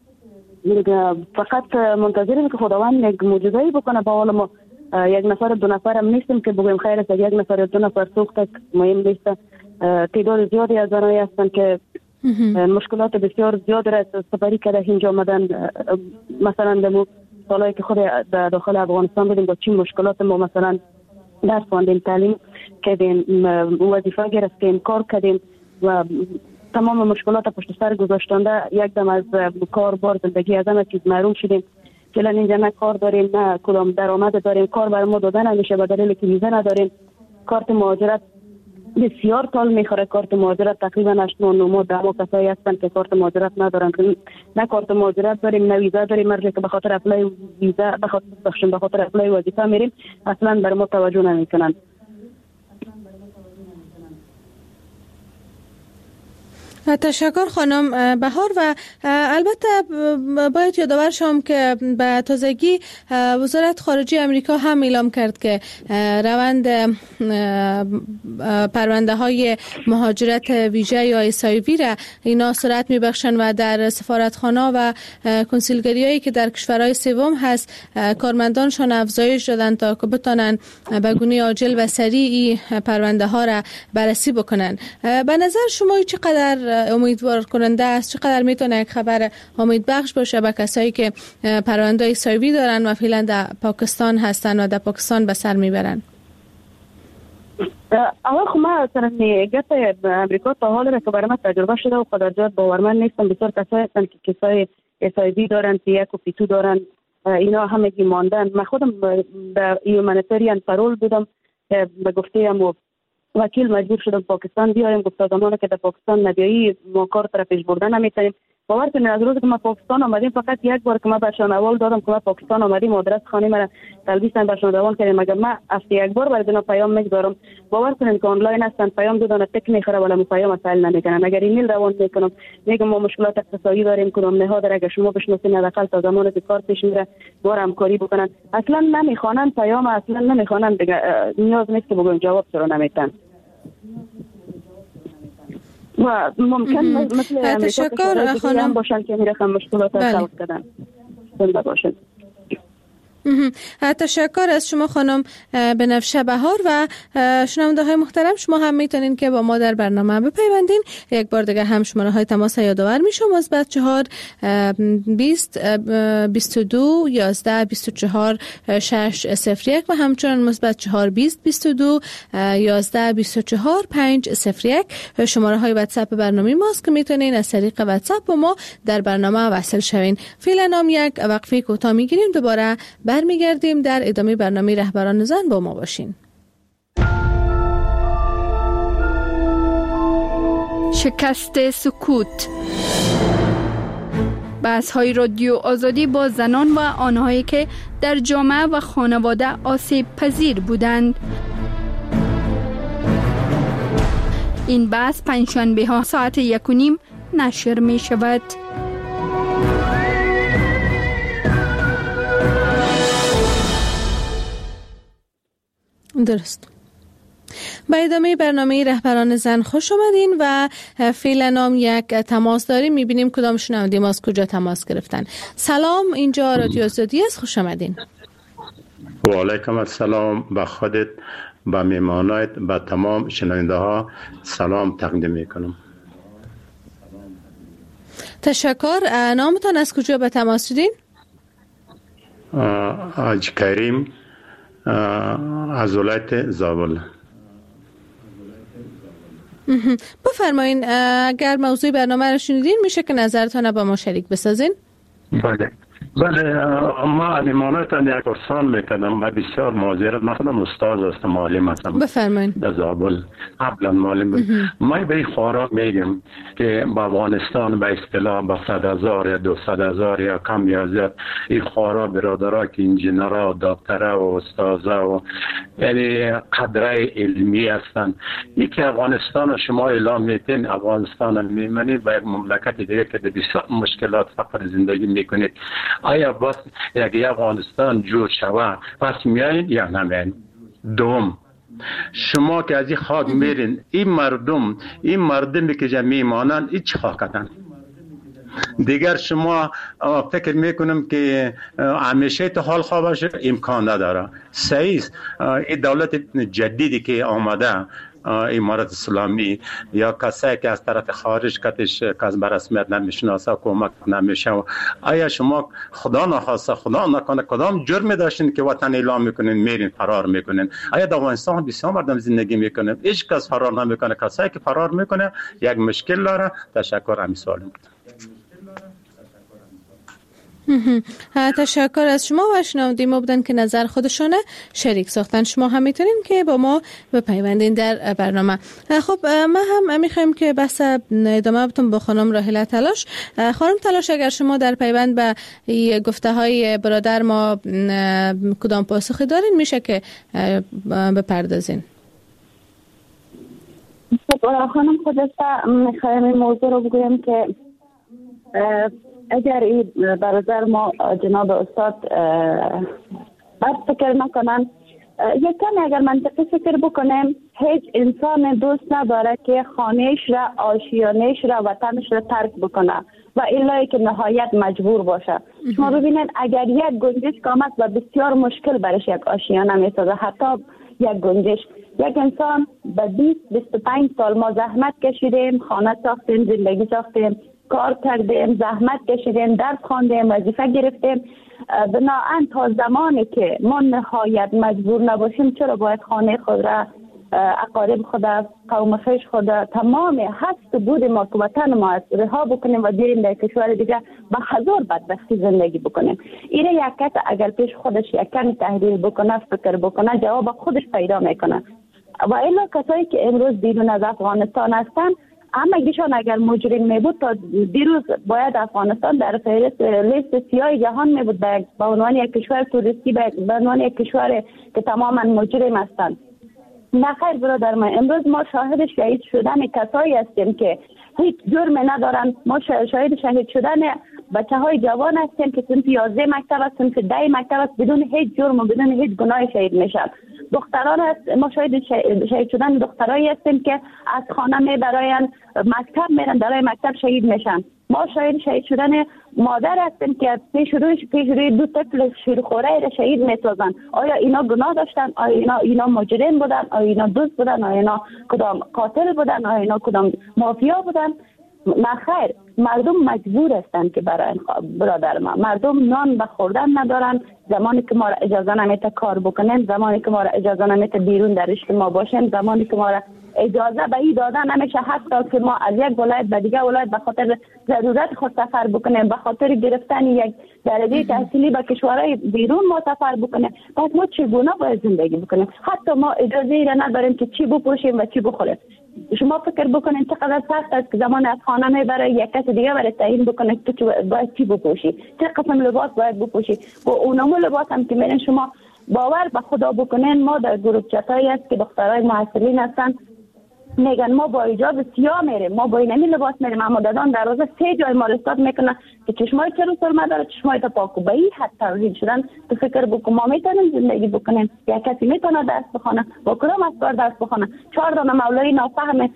فقط منتظریم که خداوند یک معجزه‌ای بکنه با حال ما. یک نفر دو نفر هم نیستیم که بگویم خیر است، یک نفر دو نفر سوخته مهم نیست. تعداد زیادی از زنایی هستند که مشکلات بسیار زیاد را سپری کرده اینجا آمدن. مثلا دمو سالایی که خود در داخل افغانستان بودیم با چی مشکلات ما مثلا درس خواندیم، تعلیم کردیم، وظیفه گرفتیم، کار کردیم و تمام مشکلات پشت سر گذاشتنده یک دم از کار بار زندگی از همه چیز محروم شدیم. فعلا اینجا نه کار داریم نه کدام درآمد داریم، کار برای ما داده نمیشه به دلیل که ویزا نداریم. کارت مهاجرت بسیار طول میخوره. کارت مهاجرت تقریبا هشت نه ماه ده ماه کسایی هستن که کارت مهاجرت ندارن. نه کارت مهاجرت داریم نه ویزا داریم. مرجع که به خاطر اپلای ویزا به خاطر بخشیم به خاطر اپلای وظیفه میریم اصلا بر ما توجه نمیکنن. تشکر خانم بهار. و البته باید یادآور شم که به تازگی وزارت خارجه امریکا هم اعلام کرد که روند پرونده های مهاجرت ویژه یا اس آی وی را اینا سرعت میبخشن و در سفارتخانه و کنسولگری هایی که در کشورهای سوم هست کارمندانشان افزایش دادن تا که بتونن به گونه عاجل و سریع پرونده ها را بررسی بکنن. به نظر شما چقدر امیدوار کننده است، چقدر میتونه یک خبر امید بخش باشه به کسایی که پرونده اس آی وی دارن و فعلا در پاکستان هستن و در پاکستان به سر میبرن؟ اول خب ما سر نیگت امریکا تا حال را که برای من تجربه شده و قدرجات باورمند نیستم. بسیار کسایی هستن که کسای اس آی وی دارن، پی یک و پی دو دارن، اینا همگی ماندن. من خودم در هیومانیتریان پرول بودم، به گفته هم وکیل مجبور شدم پاکستان بیایم. گفت زمانی که در پاکستان نبیایی ما کار طرف پیش بردن نمیتونیم. باور کنید از روزی که ما پاکستان آمدیم فقط یک بار که ما برشان اول دادم که ما پاکستان آمدیم آدرس خانه مرا تلبیسن برشان اول کردیم، مگر ما هفته یک بار برای دینا پیام میگذارم. باور کنید که آنلاین هستن، پیام دادن تک میخره ولی پیام اصلا نمیکنن. اگر ایمیل روان میکنم میگم ما مشکلات اقتصادی داریم، کدام نهاد اگر شما بشناسین حداقل تا زمانی که کار پیش میره بار همکاری بکنن. اصلا نمیخوانن پیام، اصلا نمیخوانن دیگه. نیاز نیست که بگم جواب چرا نمیتن. و ممکن مثل تشکر خانم باشن که میرخم مشکلات را خلق کردن زنده باشن. تشکر از شما خانم بنفشه بهار. و شنونده های محترم شما هم میتونین که با ما در برنامه بپیوندین. یک بار دیگه هم شماره های تماس یادآور میشم: مثبت چهار بیست بیست و دو یازده بیست و چهار شش صفر یک و همچنین مثبت چهار بیست بیست و دو یازده بیست و چهار پنج صفر یک شماره های واتساپ برنامه ماست که میتونین از طریق واتساپ با ما در برنامه وصل شوین. فعلا هم یک وقفه کوتاه میگیریم، دوباره برمیگردیم. در ادامه برنامه رهبران زن با ما باشین. شکست سکوت، بحث‌های رادیو آزادی با زنان و آنهایی که در جامعه و خانواده آسیب پذیر بودند. این بحث پنجشنبه ها ساعت یک و نیم نشر می شود. درست. به ادامه برنامه رهبران زن خوش آمدین و فعلا هم یک تماس داریم. میبینیم کدام شنونده ما از کجا تماس گرفتن. سلام، اینجا رادیو آزادی است، خوش آمدین. و علیکم السلام به خودت به میمانایت به تمام شنونده ها سلام تقدیم میکنم. تشکر. نامتان از کجا به تماس شدین؟ حاج کریم از ولایت زابل. بفرمایین، اگر موضوع برنامه را شنیدین میشه که نظرتان با ما شریک بسازین. بله بله ما لیمانتان یک ارسال میکنم. من بسیار معذرت، من خودم استاد هستم، معلم هستم. بفرمایین. در زابل قبلا معلم بود. ما به این خورا میگم که با افغانستان به اصطلاح با صد هزار یا دو صد هزار یا کم یا زیاد این خورا برادرها که انجینرها و دکترها و استاذها و یعنی قدره علمی هستند، یکی افغانستان شما اعلام میتین افغانستان میمونید به یک مملکت دیگه که بسیار مشکلات فقر زندگی میکنید. آیا بس یک افغانستان جور شوه پس میایین یا نمیایین؟ دوم، شما که از این خاک میرین، این مردم این مردمی که جمع میمانن این چه خاکتن؟ دیگر شما فکر میکنم که همیشه تو حال خواب باشه، امکان نداره. صحیح این دولت جدیدی که آمده، امارت اسلامی یا کسایی که از طرف خارج کتش کس به رسمیت نمیشناسه کمک نمیشه، آیا شما خدا نخواسته خدا نکنه کدام جرم داشتین که وطن اعلام میکنین میرین فرار میکنین؟ آیا در افغانستان بسیار مردم زندگی میکنه، هیچ کس فرار نمیکنه، کسایی که فرار میکنه یک مشکل داره. تشکر. همین سوال بود. تشکر از شما و شنوندی ما بودن که نظر خودشونه شریک ساختن. شما هم میتونین که با ما بپیوندین در برنامه. خب ما هم میخوایم که بحث ادامه بتون با خانم راحله تلاش. خانم تلاش، اگر شما در پیوند به گفته های برادر ما کدام پاسخی دارین میشه که بپردازین. خب خانم خودسته میخوایم این موضوع رو بگویم که اگر این برادر ما جناب استاد بد فکر نکنن، یک کمی اگر منطقی فکر بکنیم، هیچ انسان دوست نداره که خانهش را، آشیانهش را، وطنش را ترک بکنه و الا که نهایت مجبور باشه. شما ببینید اگر یک گنجش کامت و بسیار مشکل برش یک آشیانه میسازه، حتی یک گنجش. یک انسان به بیست بیست و پنج سال ما زحمت کشیدیم، خانه ساختیم، زندگی ساختیم، کار کردیم، زحمت کشیدیم، درس خواندیم، وظیفه گرفتیم. بنابراین تا زمانی که ما نهایت مجبور نباشیم، چرا باید خانه خود را، اقارب خود، قوم خویش خود، تمام هست بود ما که وطن ما است رها بکنیم و بریم در کشور دیگه به هزار بدبختی زندگی بکنیم؟ اینه یک کس اگر پیش خودش یک کمی تحلیل بکنه، فکر بکنه، جواب خودش پیدا میکنه. و الا کسایی که امروز بیرون از افغانستان هستن، اما گیشان اگر مجرم می بود تا دیروز باید افغانستان در فهرست لیست سیاه جهان می بود به عنوان یک کشور توریستی، به عنوان یک کشور که تماما مجرم هستند. نخیر برادر من، امروز ما شاهد شهید شدن کسایی هستیم که هیچ جرم ندارن. ما شاهد شهید شدن بچه های جوان هستیم که صنف یازده مکتب است، صنف ده مکتب است، بدون هیچ جرم و بدون هیچ گناه شهید میشن. دختران هست، ما شاهد شهید شدن دخترایی هستیم که از خانه میبراین مکتب میرن، برای مکتب شهید میشن. ما شاهد شهید شدن مادر هستیم که پیش روش پیش روی دو طفل شیرخواره را شهید میسازن. آیا اینا گناه داشتن؟ آیا اینا اینا مجرم بودن؟ آیا اینا دوست بودن؟ آیا اینا کدام قاتل بودن؟ آیا اینا کدام مافیا بودن؟ نخیر، مردم مجبور هستند که برای برادر ما، مردم نان به خوردن ندارن. زمانی که ما را اجازه نمیته کار بکنیم، زمانی که ما را اجازه نمیته بیرون در اجتماع باشیم، زمانی که ما را اجازه به این دادن نمیشه حتی که ما از یک ولایت به دیگه ولایت به خاطر ضرورت خود سفر بکنیم، به خاطر گرفتن یک درجه تحصیلی به کشورهای بیرون ما سفر بکنیم. پس ما چگونه باید زندگی بکنیم؟ حتی ما اجازه ای را نداریم که چی بپوشیم و چی بخوریم. شما فکر بکنین چقدر سخت است که زمان از خانه میبره یک کس دیگه برای تعیین بکنه که تو باید چی بپوشی، چه قسم لباس باید بپوشی. و اونمو لباس هم که میرین شما باور به خدا بکنین، ما در گروپ چتایی است که دخترای محصلین هستن میگن ما با ایجاب سیاه میریم، ما با اینمی لباس میریم، اما دادان در روز سه جای ما رستاد میکنن که چشمای چرا سرمه داره، چشمای تا پاکو. به این حد توهین شدن تو فکر بکن ما میتونیم زندگی بکنیم؟ یک کسی میتونه درس بخونه؟ با کدام افکار درس بخونه؟ چهار دانه مولای نافهم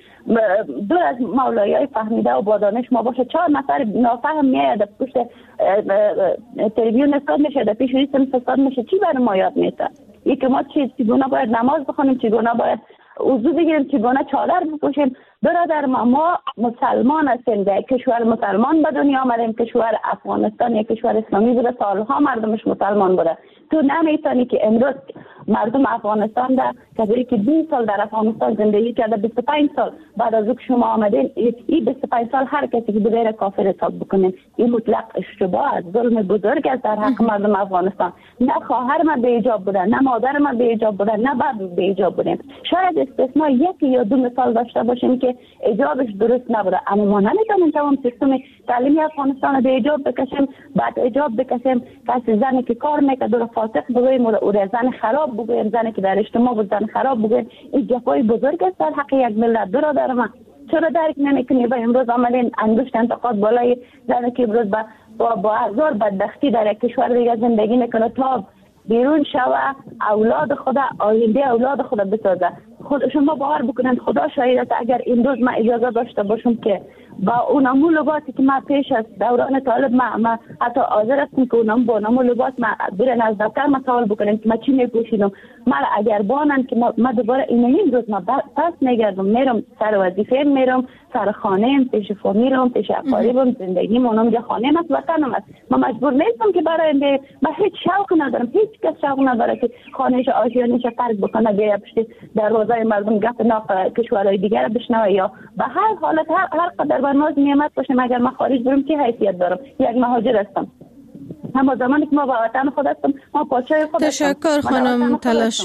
دور از مولایی های فهمیده و با دانش ما باشه، چهار نفر نافهم میاد در پشت تلویزیون استاد میشه، در پیش ریسم استاد میشه، چی برای ما یاد میده؟ این که ما چگونه باید نماز بخونیم، چگونه باید وضو بگیریم، چگونه چادر بپوشیم. برادر ما ما مسلمان هستیم، در کشور مسلمان به دنیا آمدیم. کشور افغانستان یک کشور اسلامی بوده، سالها مردمش مسلمان بوده. تو نمیتونی که امروز مردم افغانستان در کسایی که بیست سال در افغانستان زندگی کرده، بیست و پنج سال بعد از اینکه شما آمدین، این بیست و پنج سال هر کسی که بوده کافر حساب بکنین. این مطلق اشتباه است، ظلم بزرگ است در حق مردم افغانستان. نه خواهر من به حجاب بوده، نه مادر من به حجاب بوده، نه بعد به حجاب بودیم. شاید استثناء یکی یا دو مثال داشته باشیم که حجابش درست نبوده، اما ما نمیتونیم تمام سیستم تعلیمی افغانستان به حجاب بکشیم، بعد حجاب بکشیم. کسی زنی که کار میکنه دور فاسق بگوییم، او زن خراب بگوییم، زنی که در اجتماع بود زن خراب بگوییم. این جفای بزرگ است در حق یک ملت. برادر من چرا درک نمیکنی و امروز آمدین انگشت انتقاد بالای زنی که امروز با با, با هزار بدبختی در یک کشور دیگه زندگی میکنه تا بیرون شوه، اولاد خود، آینده اولاد خود بسازه. خود شما باور بکنید، خدا شاهد است، اگر این روز من اجازه داشته باشم که با اونمو لباسی که من پیش از دوران طالب ما, ما حتی حاضر هستم که اونم با اونمو لباس ما برن از دفتر ما سوال بکنم که ما چی میپوشیدم. من اگر بانن که ما دوباره این این روز ما پس نگردم، میرم سر وظیفه، میرم سر خانه، پیش فامیلم، پیش اقاربم، زندگیم اونم جا خانه است، وطنم است. ما مجبور نیستم که برای اینکه من هیچ شوق ندارم، هیچ کس شوق نداره که خانهش آشیانش ترک بکنه، بیا پشت دروازه مردم گپ ناف کشورهای دیگر بشنوه، یا به هر حالت هر, هر قدر برنامه نعمت باشم اگر من خارج برم چه حیثیت دارم؟ یک مهاجر هستم. اما زمانی که ما با وطن خود هستم، ما پادشاه خود هستم. تشکر خانم تلاش.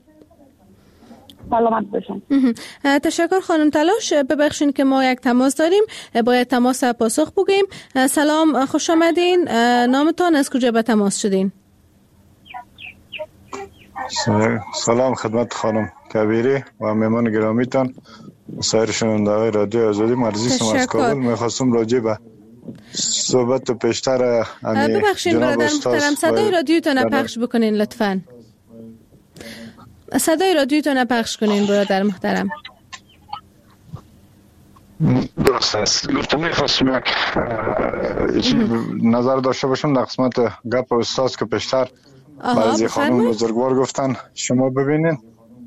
سلامت باشم. تشکر خانم تلاش. ببخشید که ما یک تماس داریم، باید تماس پاسخ بگیم. سلام، خوش آمدین. نامتان، از کجا به تماس شدین؟ سلام خدمت خانم کبیری و مهمان گرامیتان، سایر شنونده‌های رادیو آزادی. مرزی از کابل. می‌خواستم راجع به صحبت پیشتر امی ببخشید برادر محترم، صدای رادیوتون پخش بکنین لطفاً. صدای رادیوتون پخش کنین برادر محترم. درست است. لطفاً می‌خواستم یک نظر داشته باشم در قسمت گپ استاد که پیشتر بعضی خانم بزرگوار گفتن. شما ببینین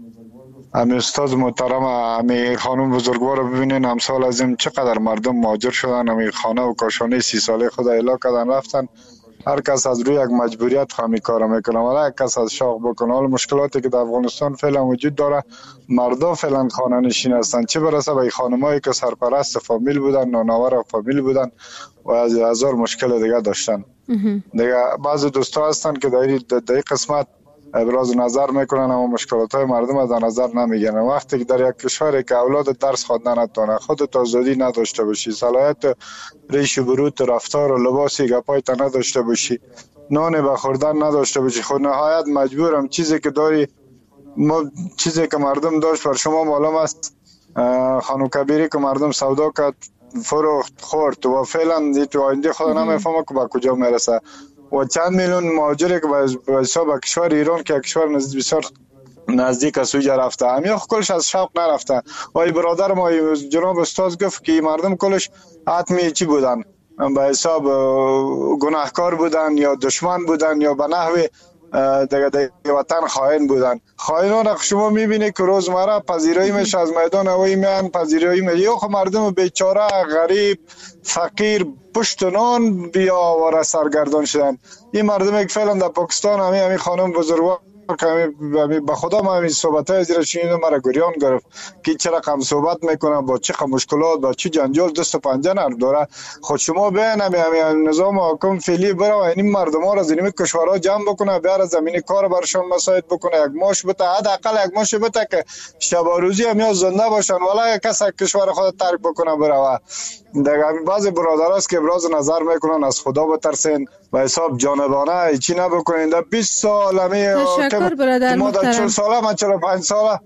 امی استاد محترم، امی خانم بزرگوار رو ببینین، امسال از این چقدر مردم مهاجر شدن، امی خانه و کاشانه سی ساله خود اعلا کردن رفتن. هر کس از روی یک مجبوریت همی کار میکنه، ولی یک کس از شاق بکنه. حال مشکلاتی که در افغانستان فعلا وجود داره، مردا فعلا خانه نشین هستن، چه برسه به خانمایی که سرپرست فامیل بودن، نانآور فامیل بودن و از هزار مشکل دیگه داشتن. دیگه بعضی دوستا هستن که در این قسمت ابراز نظر میکنن اما مشکلات های مردم از نظر نمیگیرن. وقتی که در یک کشوری که اولاد درس خواندن نتونه، خودت آزادی نداشته باشی، صلاحیت ریش و بروت رفتار و لباسی گپایت نداشته باشی، نان به خوردن نداشته باشی، خود نهایت مجبورم چیزی که داری ما چیزی که مردم داشت بر شما معلوم است. خانم کبیری که مردم سودا کرد، فروخت، خورد و فعلا تو آینده خدا نمیفهمه که به کجا میرسه. و چند میلیون مهاجری که به حساب کشور ایران که کشور نزدیک بسیار نزدیک از سوی رفته، همین کلش از شوق نرفته. و برادر ما جناب استاد گفت که مردم کلش حتمی چی بودن، به حساب گناهکار بودن یا دشمن بودن یا به نحو دیگه دیگه وطن خائن بودن. خائنان شما میبینید که روزمره پذیرایی میشه از میدان هوایی میان، پذیرایی میشه. یا خب مردم بیچاره غریب فقیر پشت نان بیا آواره سرگردان شدن. این مردم که فعلا در پاکستان همین همین خانم بزرگوار که به خدا ما همین صحبت های زیر شنیدم مرا گریان گرفت که چه رقم صحبت میکنه، با چه مشکلات، با چه جنجال دست و پنجه نرم داره. خود شما بین همین نظام حاکم فعلی بره و این مردم ها را از این کشورها جمع بکنه، بیاره زمین کار برشان مساعد بکنه، یک ماش بده، حداقل یک ماش بده که شب و روزی هم زنده باشن، ولی کس کشور خود ترک بکنه بره. و دیگه بعضی برادر است که ابراز نظر میکنن از خدا بترسین و حساب جانبانه چی نبکنین. در بیست سال همی تشکر برادر محترم. چهل ساله من چهل و پنج ساله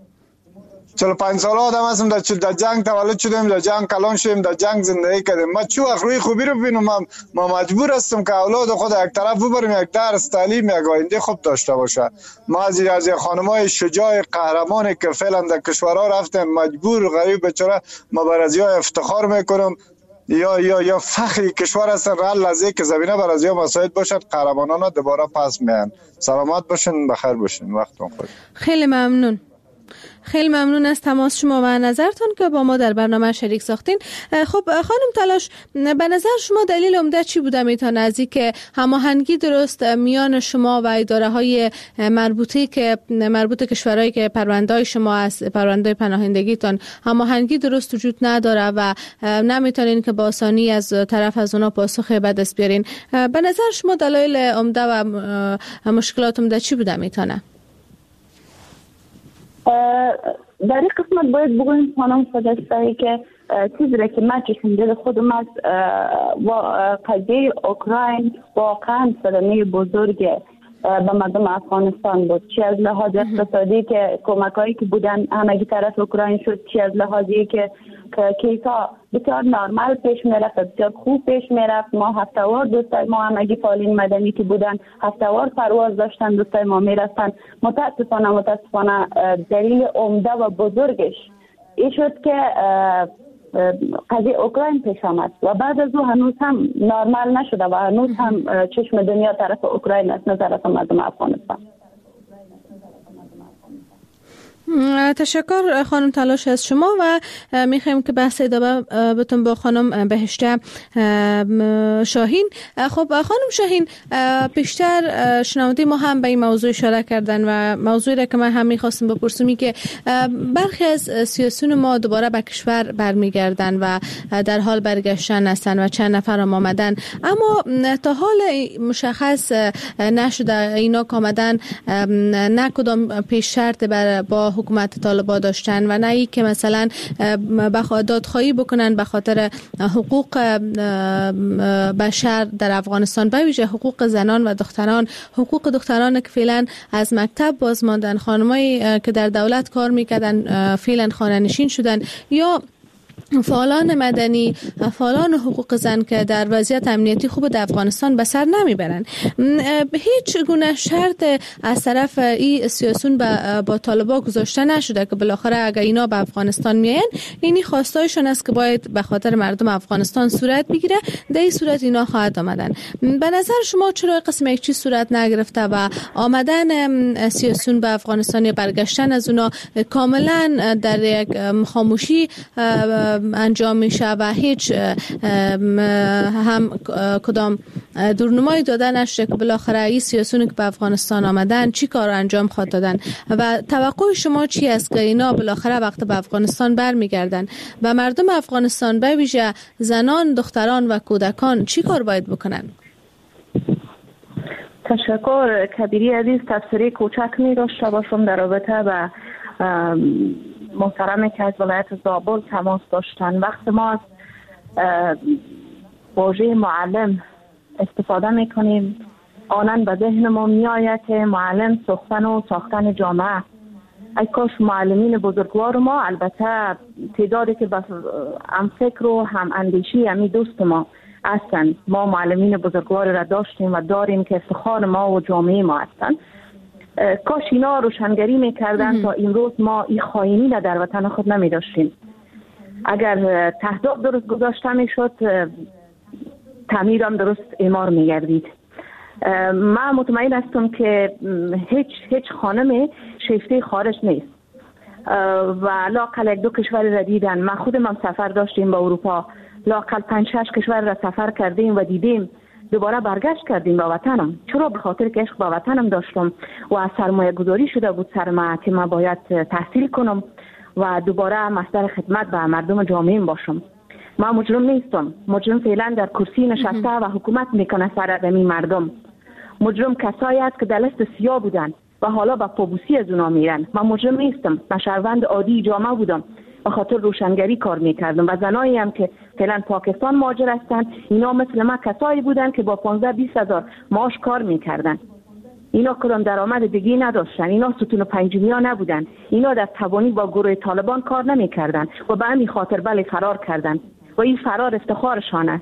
چهل و پنج ساله آدم هستم، در در جنگ تولد شدیم، در جنگ کلان شدیم، در جنگ زندگی کردیم. ما چه وقت روی خوبی رو ببینم، ما, ما مجبور هستم که اولاد خود یک طرف ببریم، یک درس تعلیم یک آینده خوب داشته باشه. ما از از خانمای شجاع قهرمانی که فعلا در کشورها رفتن مجبور غریب بیچاره، ما بر ازیا افتخار میکنم. یا یا یا فخر کشور هستن. راه لحظه که زمینه بر از یا مساعد باشد قهرمانان دوباره پس میان. سلامت باشین، بخیر باشین، وقتتون خوش. خیلی ممنون. خیلی ممنون از تماس شما و نظرتون که با ما در برنامه شریک ساختین. خب خانم تلاش، به نظر شما دلیل عمده چی بوده میتونه از اینکه هماهنگی درست میان شما و اداره های مربوطه که مربوط کشورهایی که پرونده‌های شما از پرونده پناهندگیتون هماهنگی درست وجود نداره و نمیتونین که با آسانی از طرف از اونا پاسخ به دست بیارین؟ به نظر شما دلایل عمده و مشکلات عمده چی بوده میتونه؟ در این قسمت باید بگویم خانم خجسته که چیزی را که من چشم دید خودم از قضیه اوکراین واقعا صدمه بزرگ به مردم افغانستان بود، چی از لحاظ اقتصادی که کمک هایی که بودن همگی طرف اوکراین شد، چی از لحاظی که کیسا بسیار نرمال پیش میرفت، بسیار خوب پیش میرفت. ما هفتهوار دوستای ما همگی فعالین مدنی که بودن هفتهوار پرواز داشتن، دوستای ما میرفتن. متاسفانه متاسفانه دلیل عمده و بزرگش این شد که قضیه اوکراین پیش آمد و بعد از او هنوز هم نرمال نشده و هنوز هم چشم دنیا طرف اوکراین است، نه طرف مردم افغانستان. تشکر خانم تلاش از شما و میخوایم که بحث ادامه بتون با خانم بهشته شاهین. خب خانم شاهین، پیشتر شنونده ما هم به این موضوع اشاره کردن و موضوعی را که من هم میخواستم بپرسم که برخی از سیاسیون ما دوباره به کشور برمیگردن و در حال برگشتن هستن و چند نفر هم آمدن، اما تا حال مشخص نشده اینا که آمدن نه کدام پیش شرط بر با حکومت طالبان داشتن و نه ای که مثلا بخواد دادخواهی بکنن به خاطر حقوق بشر در افغانستان، به ویژه حقوق زنان و دختران، حقوق دختران که فعلا از مکتب باز ماندن، خانمایی که در دولت کار میکردن فعلا خانه نشین شدن، یا فعالان مدنی، فعالان حقوق زن که در وضعیت امنیتی خوب در افغانستان به سر نمیبرن. هیچ گونه شرط از طرف این سیاسون با, با طالبان گذاشته نشده که بالاخره اگر اینا به افغانستان میاین اینی خواستایشون است که باید به خاطر مردم افغانستان صورت بگیره، در این صورت اینا خواهد آمدن. به نظر شما چرا قسم یک چیز صورت نگرفته و آمدن سیاسون به افغانستان یا برگشتن از اونا کاملا در یک خاموشی انجام میشه و هیچ هم کدام دورنمایی داده نشده که بالاخره این سیاسیونی که به افغانستان آمدن چی کار انجام خواهد دادن و توقع شما چی است که اینا بالاخره وقت به افغانستان برمیگردن و مردم افغانستان به ویژه زنان، دختران و کودکان چی کار باید بکنن؟ تشکر کبیری عزیز. تفسیری کوچک می داشته باشم در رابطه با محترمی که از ولایت زابل تماس داشتن. وقت ما از واژه معلم استفاده میکنیم آنن به ذهن ما میآید که معلم ساختن و ساختن جامعه. ای کاش معلمین بزرگوار ما، البته تعدادی که بس هم فکر و هم اندیشی همی دوست ما هستند، ما معلمین بزرگوار را داشتیم و داریم که افتخار ما و جامعه ما هستند. کاش اینا روشنگری میکردن تا این روز ما این خائنی را در وطن خود نمی داشتیم. اگر تهداب درست گذاشته میشد تعمیر هم درست اعمار میگردید. من مطمئن هستم که هیچ هیچ خانم شیفته خارج نیست و لاقل یک دو کشور را دیدن. من خودم هم سفر داشتیم با اروپا، لاقل پنج شش کشور را سفر کردیم و دیدیم. دوباره برگشت کردیم با وطنم. چرا؟ به خاطر که عشق با وطنم داشتم و سرمایه گذاری شده بود سر ما که من باید تحصیل کنم و دوباره مصدر خدمت به مردم جامعه باشم. من مجرم نیستم. مجرم فعلا در کرسی نشسته و حکومت میکنه سر دمی مردم. مجرم کسایی است که در لیست سیاه بودن و حالا با پابوسی از اونا میرن. من مجرم نیستم. من شهروند عادی جامعه بودم، به خاطر روشنگری کار میکردم و زنایی هم که فعلا پاکستان مهاجر هستند، اینا مثل ما کسایی بودن که با پانزده بیست هزار معاش کار میکردن. اینا کدام درآمد دیگه نداشتن، اینا ستون پنجمی ها نبودن، اینا در تبانی با گروه طالبان کار نمیکردن و به همین خاطر بله فرار کردن و این فرار افتخارشان است.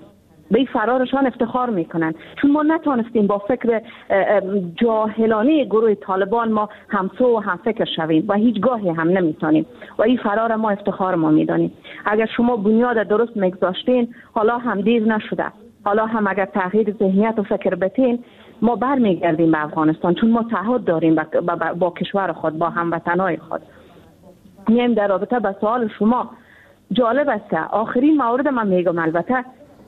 به این فرارشان افتخار میکنن، چون ما نتونستیم با فکر جاهلانه گروه طالبان ما همسو و هم فکر شویم و هیچگاهی هم نمیتونیم و این فرار ما افتخار ما میدانیم. اگر شما بنیاد درست میگذاشتین حالا هم دیر نشده، حالا هم اگر تغییر ذهنیت و فکر بتین ما برمیگردیم به افغانستان، چون ما تعهد داریم با, با, با, با کشور خود، با هموطنای خود. میم در رابطه با سوال شما، جالب است آخرین مورد من میگم، البته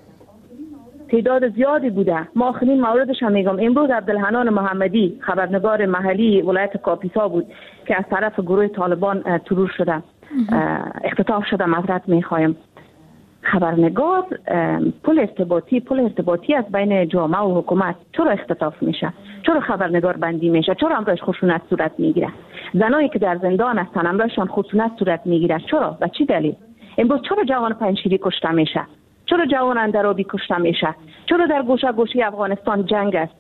تعداد زیادی بوده، ما آخرین موردش هم میگم. امروز عبدالحنان محمدی خبرنگار محلی ولایت کاپیسا بود که از طرف گروه طالبان ترور شده، اختطاف شده. معذرت میخوایم. خبرنگار پل ارتباطی پل ارتباطی از بین جامعه و حکومت چرا اختطاف میشه؟ چرا خبرنگار بندی میشه؟ چرا امروز خشونت صورت میگیره؟ زنایی که در زندان هستن امروزشان خشونت صورت میگیره. چرا؟ به چه دلیل؟ امروز چرا جوان پنجشیری کشته میشه؟ چرا جوان اندرابی کشته میشه؟ چرا در گوشه گوشه افغانستان جنگ است؟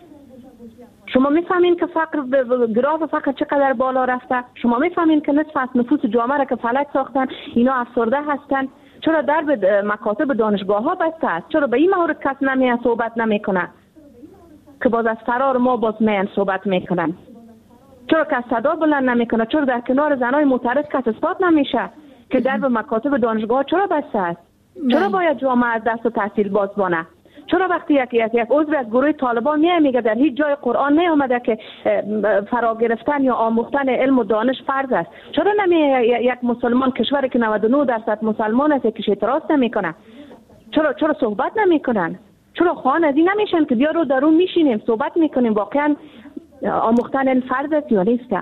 شما میفهمین که فقر گراف فقر چقدر بالا رفته؟ شما میفهمین که نصف از نفوس جامعه را که فلج ساختن اینا افسرده هستن؟ چرا درب مکاتب دانشگاه ها بسته است؟ چرا به این مورد کس نمیان صحبت نمیکنه که باز از فرار ما باز میان صحبت میکنن؟ چرا کس صدا بلند نمیکنه؟ چرا در کنار زنای معترض کس اثبات نمیشه که درب مکاتب دانشگاه ها چرا بسته است؟ چرا باید جامعه از دست و تحصیل باز بانه؟ چرا وقتی یک یک یک عضو از گروه طالبان میاد میگه در هیچ جای قرآن نیامده که فرا گرفتن یا آموختن علم و دانش فرض است؟ چرا نمی یک مسلمان کشوری که نود و نه درصد مسلمان است که اعتراض نمیکنه؟ چرا چرا صحبت نمیکنن؟ چرا خوان از این نمیشن که بیا رو درون میشینیم صحبت میکنیم واقعا آموختن علم فرض است یا نیست؟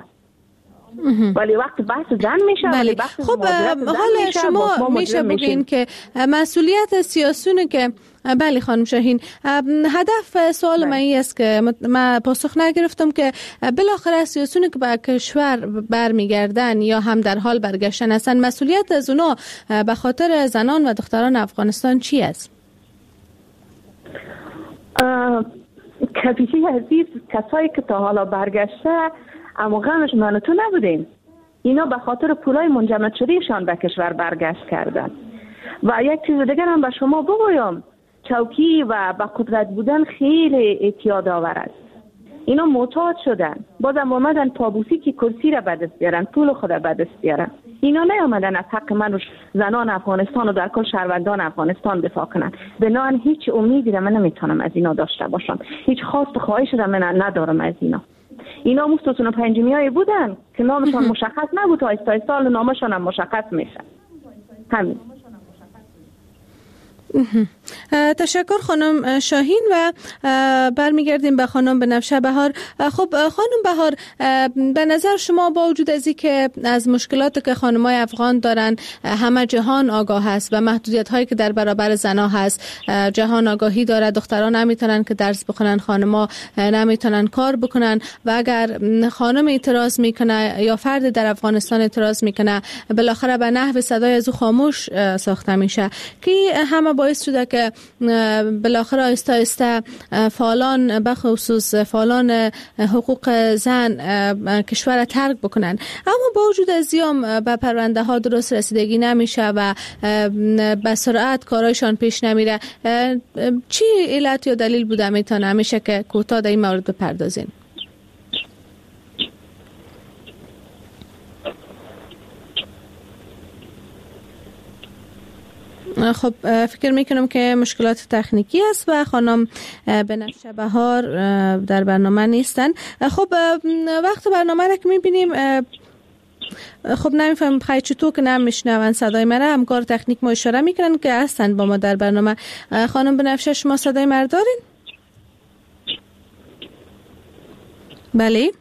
ولی وقت بحث زن میشه. ولی بحث خب حالا شما میشه بگین که مسئولیت سیاسیونه که بله خانم شاهین، هدف سوال من این است که من پاسخ نگرفتم که بالاخره سیاسیونه که به کشور برمیگردن یا هم در حال برگشتن هستن، مسئولیت از اونا به خاطر زنان و دختران افغانستان چی است؟ کبیری عزیز، کسایی که تا حالا برگشته اما غمش من تو نبودیم. اینا به خاطر پولای منجمد شدهشان به کشور برگشت کردن. و یک چیز دیگر هم به شما بگویم، چوکی و به قدرت بودن خیلی اعتیاد آور است. اینا معتاد شدن، بازم آمدن پابوسی که کرسی را به دست بیارن، پول خود را به دست بیارن. اینا نیامدن از حق من و زنان افغانستان و در کل شهروندان افغانستان دفاع کنن. بنابراین هیچ امیدی را من نمیتونم از اینا داشته باشم، هیچ خواست و خواهش را من ندارم از اینا. اینا مستوسن و پنجمیایی بودن که نامشان مشخص نبود، آیستا آیستا نامشان هم مشخص میشه. همین. تشکر خانم شاهین و برمیگردیم به خانم بنفشه بهار. خب خانم بهار، به نظر شما با وجود از اینکه از مشکلاتی که خانم‌های افغان دارن همه جهان آگاه هست و محدودیت‌هایی که در برابر زن‌ها هست، جهان آگاهی داره، دختران نمیتونن که درس بخونن، خانم‌ها نمیتونن کار بکنن و اگر خانم اعتراض میکنه یا فرد در افغانستان اعتراض میکنه بالاخره به نحو صدای از او خاموش ساخته میشه که همه باعث شده که بالاخره آهسته آهسته فعالان به خصوص فعالان حقوق زن کشور ترک بکنن. اما با وجود از این به پرونده ها درست رسیدگی نمیشه و به سرعت کارایشان پیش نمیره. چی علت یا دلیل بوده میتونه میشه که کوتاه در این مورد بپردازین؟ خب فکر میکنم که مشکلات تکنیکی است و خانم بنفشه بهار در برنامه نیستن. خب وقت برنامه را که میبینیم خب نمیفهم خیلی چطور که نمیشنون صدای مرا، همکار تکنیک ما اشاره میکنن که هستن با ما در برنامه. خانم بنفشه شما صدای مرا دارین؟ بله.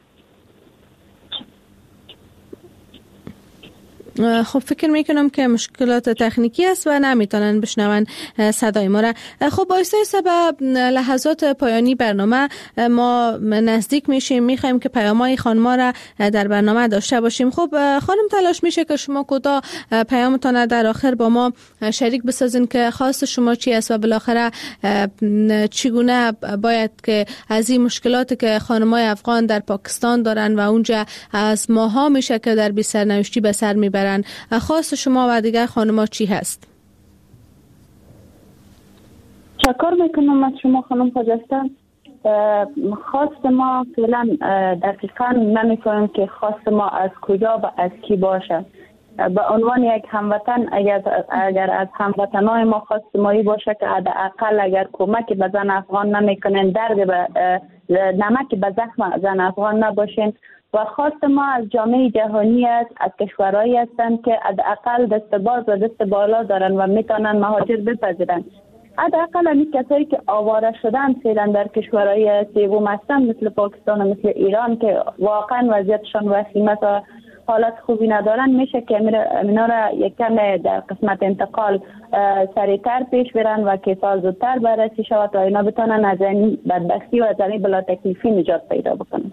خب فکر میکنم که مشکلات تکنیکی است و نمیتونن بشنون صدای ما را. خب باعث سبب لحظات پایانی برنامه ما نزدیک میشیم، میخوایم که پیامای خانما را در برنامه داشته باشیم. خب خانم تلاش میشه که شما کوتاه پیامتان در آخر با ما شریک بسازین که خواست شما چی است و بالاخره چگونه باید که از این مشکلاتی که خانمای افغان در پاکستان دارن و اونجا از ماها میشه که در بی سرنوشتی به سر میبرن، خواست شما و دیگر خانم‌ها چی هست؟ تشکر میکنم از شما خانم خجسته. خواست ما فعلا دقیقا نمی‌فهمم که خواست ما از کجا و از کی باشه. به عنوان یک هموطن اگر اگر از هموطنای ما خواست مایی باشه که حداقل اگر کمک به زن افغان نمیکنین، درد به نمک به زخم زن افغان نباشین، و خواست ما از جامعه جهانی است، از کشورهایی هستند که حداقل دست باز و دست بالا دارن و میتونن مهاجر بپذیرن. حداقل این کسایی که آواره شدن فعلا در کشورهای سوم هستن مثل پاکستان و مثل ایران که واقعا وضعیتشان وخیم است و حالت خوبی ندارن، میشه که اینا را یک کم در قسمت انتقال سریعتر پیش برن و که سال زودتر بررسی شود تا اینا بتونن از این بدبختی و از این بلا تکلیفی نجات پیدا بکنن.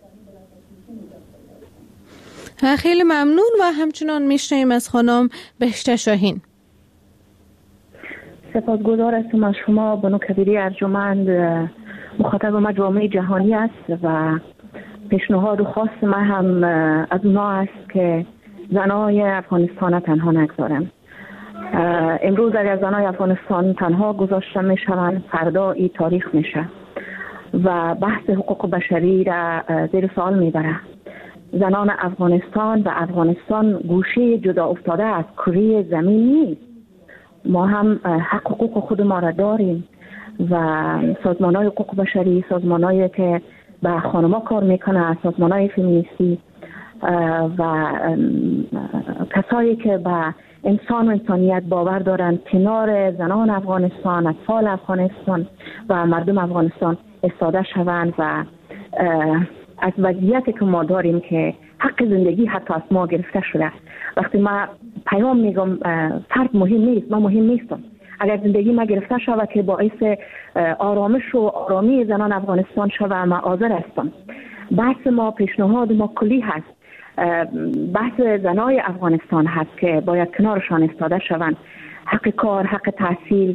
خیلی ممنون و همچنان میشنویم از خانم بهشته شاهین. سپاسگزار هستم از شما. بانو کبیری ارجمند، مخاطب ما جامعه جهانی است و پیشنهاد و خواست ما هم از اونا است که زنای افغانستان تنها نگذارن. امروز اگر زنای افغانستان تنها گذاشته میشوند، فردا این تاریخ میشه و بحث حقوق بشری را زیر سوال میبره. زنان افغانستان و افغانستان گوشه جدا افتاده از کره زمین نیست. ما هم حق حقوق خود ما را داریم و سازمان‌های حقوق بشری، سازمان‌هایی که به خانم‌ها کار میکنه، سازمان‌های فمینیستی و کسایی که به انسان و انسانیت باور دارند کنار زنان افغانستان، اطفال افغانستان و مردم افغانستان ایستاده شوند و از وضعیتی که ما داریم که حق زندگی حتی از ما گرفته شده. وقتی ما پیام میگم فرد مهم نیست، ما مهم نیستم. اگر زندگی ما گرفته شود که باعث آرامش و آرامی زنان افغانستان شود، ما حاضر هستم. بحث ما، پیشنهاد ما کلی هست. بحث زنای افغانستان هست که باید کنارشان ایستاده شوند. حق کار، حق تحصیل،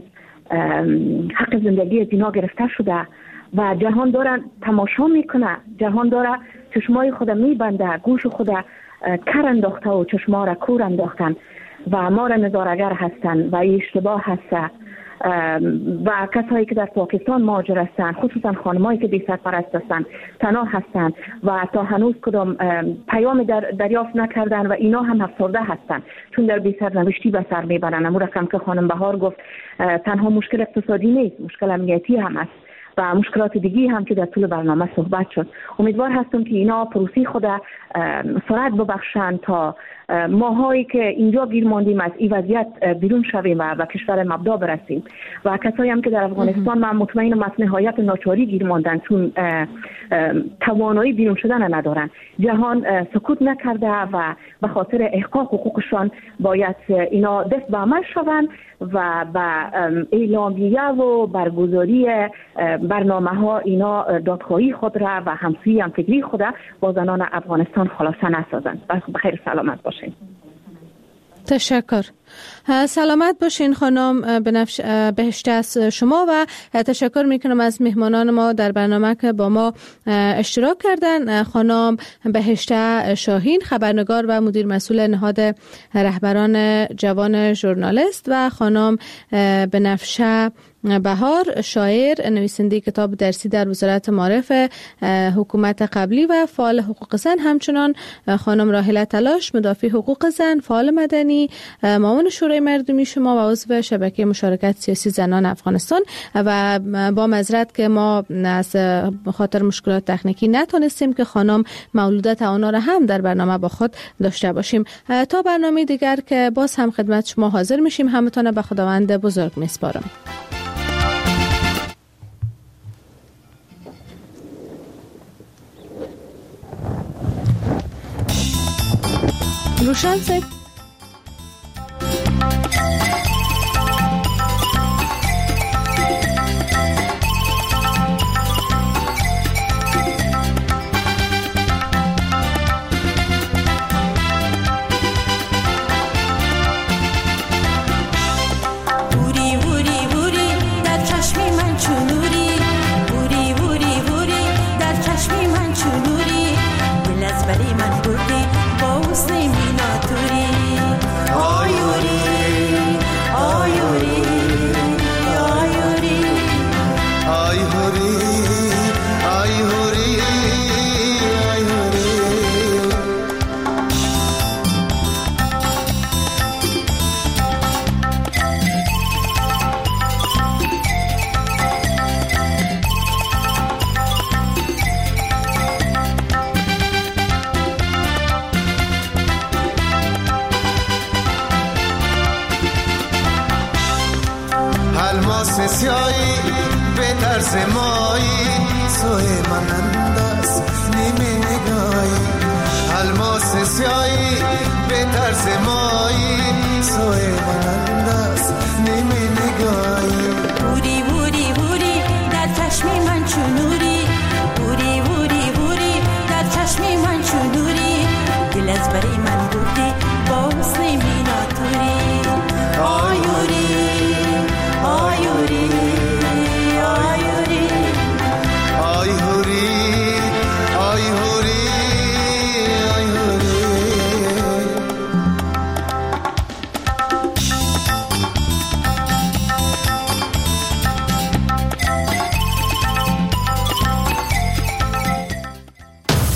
حق زندگی از اینا گرفته شده و جهان داره تماشا میکنه. جهان داره چشمای خود میبنده، گوش خود کر انداخته و چشما را کور انداختن و ما را نظارگر هستن و اشتباه هسته و کسایی که در پاکستان مهاجر هستن، خصوصا خانمایی که بی سرپرست هستن، تنها هستن و تا هنوز کدام پیام در دریافت نکردن و اینا هم افسرده هستن چون در بی سرنوشتی به سر میبرن. امو رقم که خانم بهار گفت تنها مشکل اقتصادی نیست، مشکل امنیتی هم است و مشکلات دیگی هم که در طول برنامه صحبت شد. امیدوار هستم که اینا پروسی خود سرعت ببخشند تا ماهایی که اینجا گیر ماندیم از این وضعیت بیرون شویم و به کشور مبدا برسیم و کسایی هم که در افغانستان من مطمئنم از نهایت ناچاری گیر ماندن چون توانایی بیرون شدن ندارن. جهان سکوت نکرده و به خاطر احقاق حقوقشان باید اینا دست به عمل شوند و به اعلامیه و برگزاری برنامه ها اینا دادخواهی خود را و همسویی هم فکری خود با زنان افغانستان خلاصه نسازند. بخیر سلامت باشین. تشکر. سلامت باشین خانم بهشته از شما و تشکر میکنم از مهمانان ما در برنامه که با ما اشتراک کردن. خانم بهشته شاهین، خبرنگار و مدیر مسئول نهاد رهبران جوان ژورنالیست و خانم بنفشه بهار، شاعر، نویسنده کتاب درسی در وزارت معارف حکومت قبلی و فعال حقوق زن. همچنان خانم راحله تلاش، مدافع حقوق زن، فعال مدنی، معاون شورای مردمی شما و عضو شبکه مشارکت سیاسی زنان افغانستان. و با معذرت که ما از خاطر مشکلات تکنیکی نتونستیم که خانم مولوده تعانا را هم در برنامه با خود داشته باشیم. تا برنامه دیگر که باز هم خدمت شما حاضر میشیم، همتون به خداوند بزرگ میسپارم. روشن سید آیوری آیوری آیوری الماس سیایی به طرز مایی سوی مانند است نیمه نگاهی الماس سیایی به طرز مایی سوی مانند است نیمه نگاهی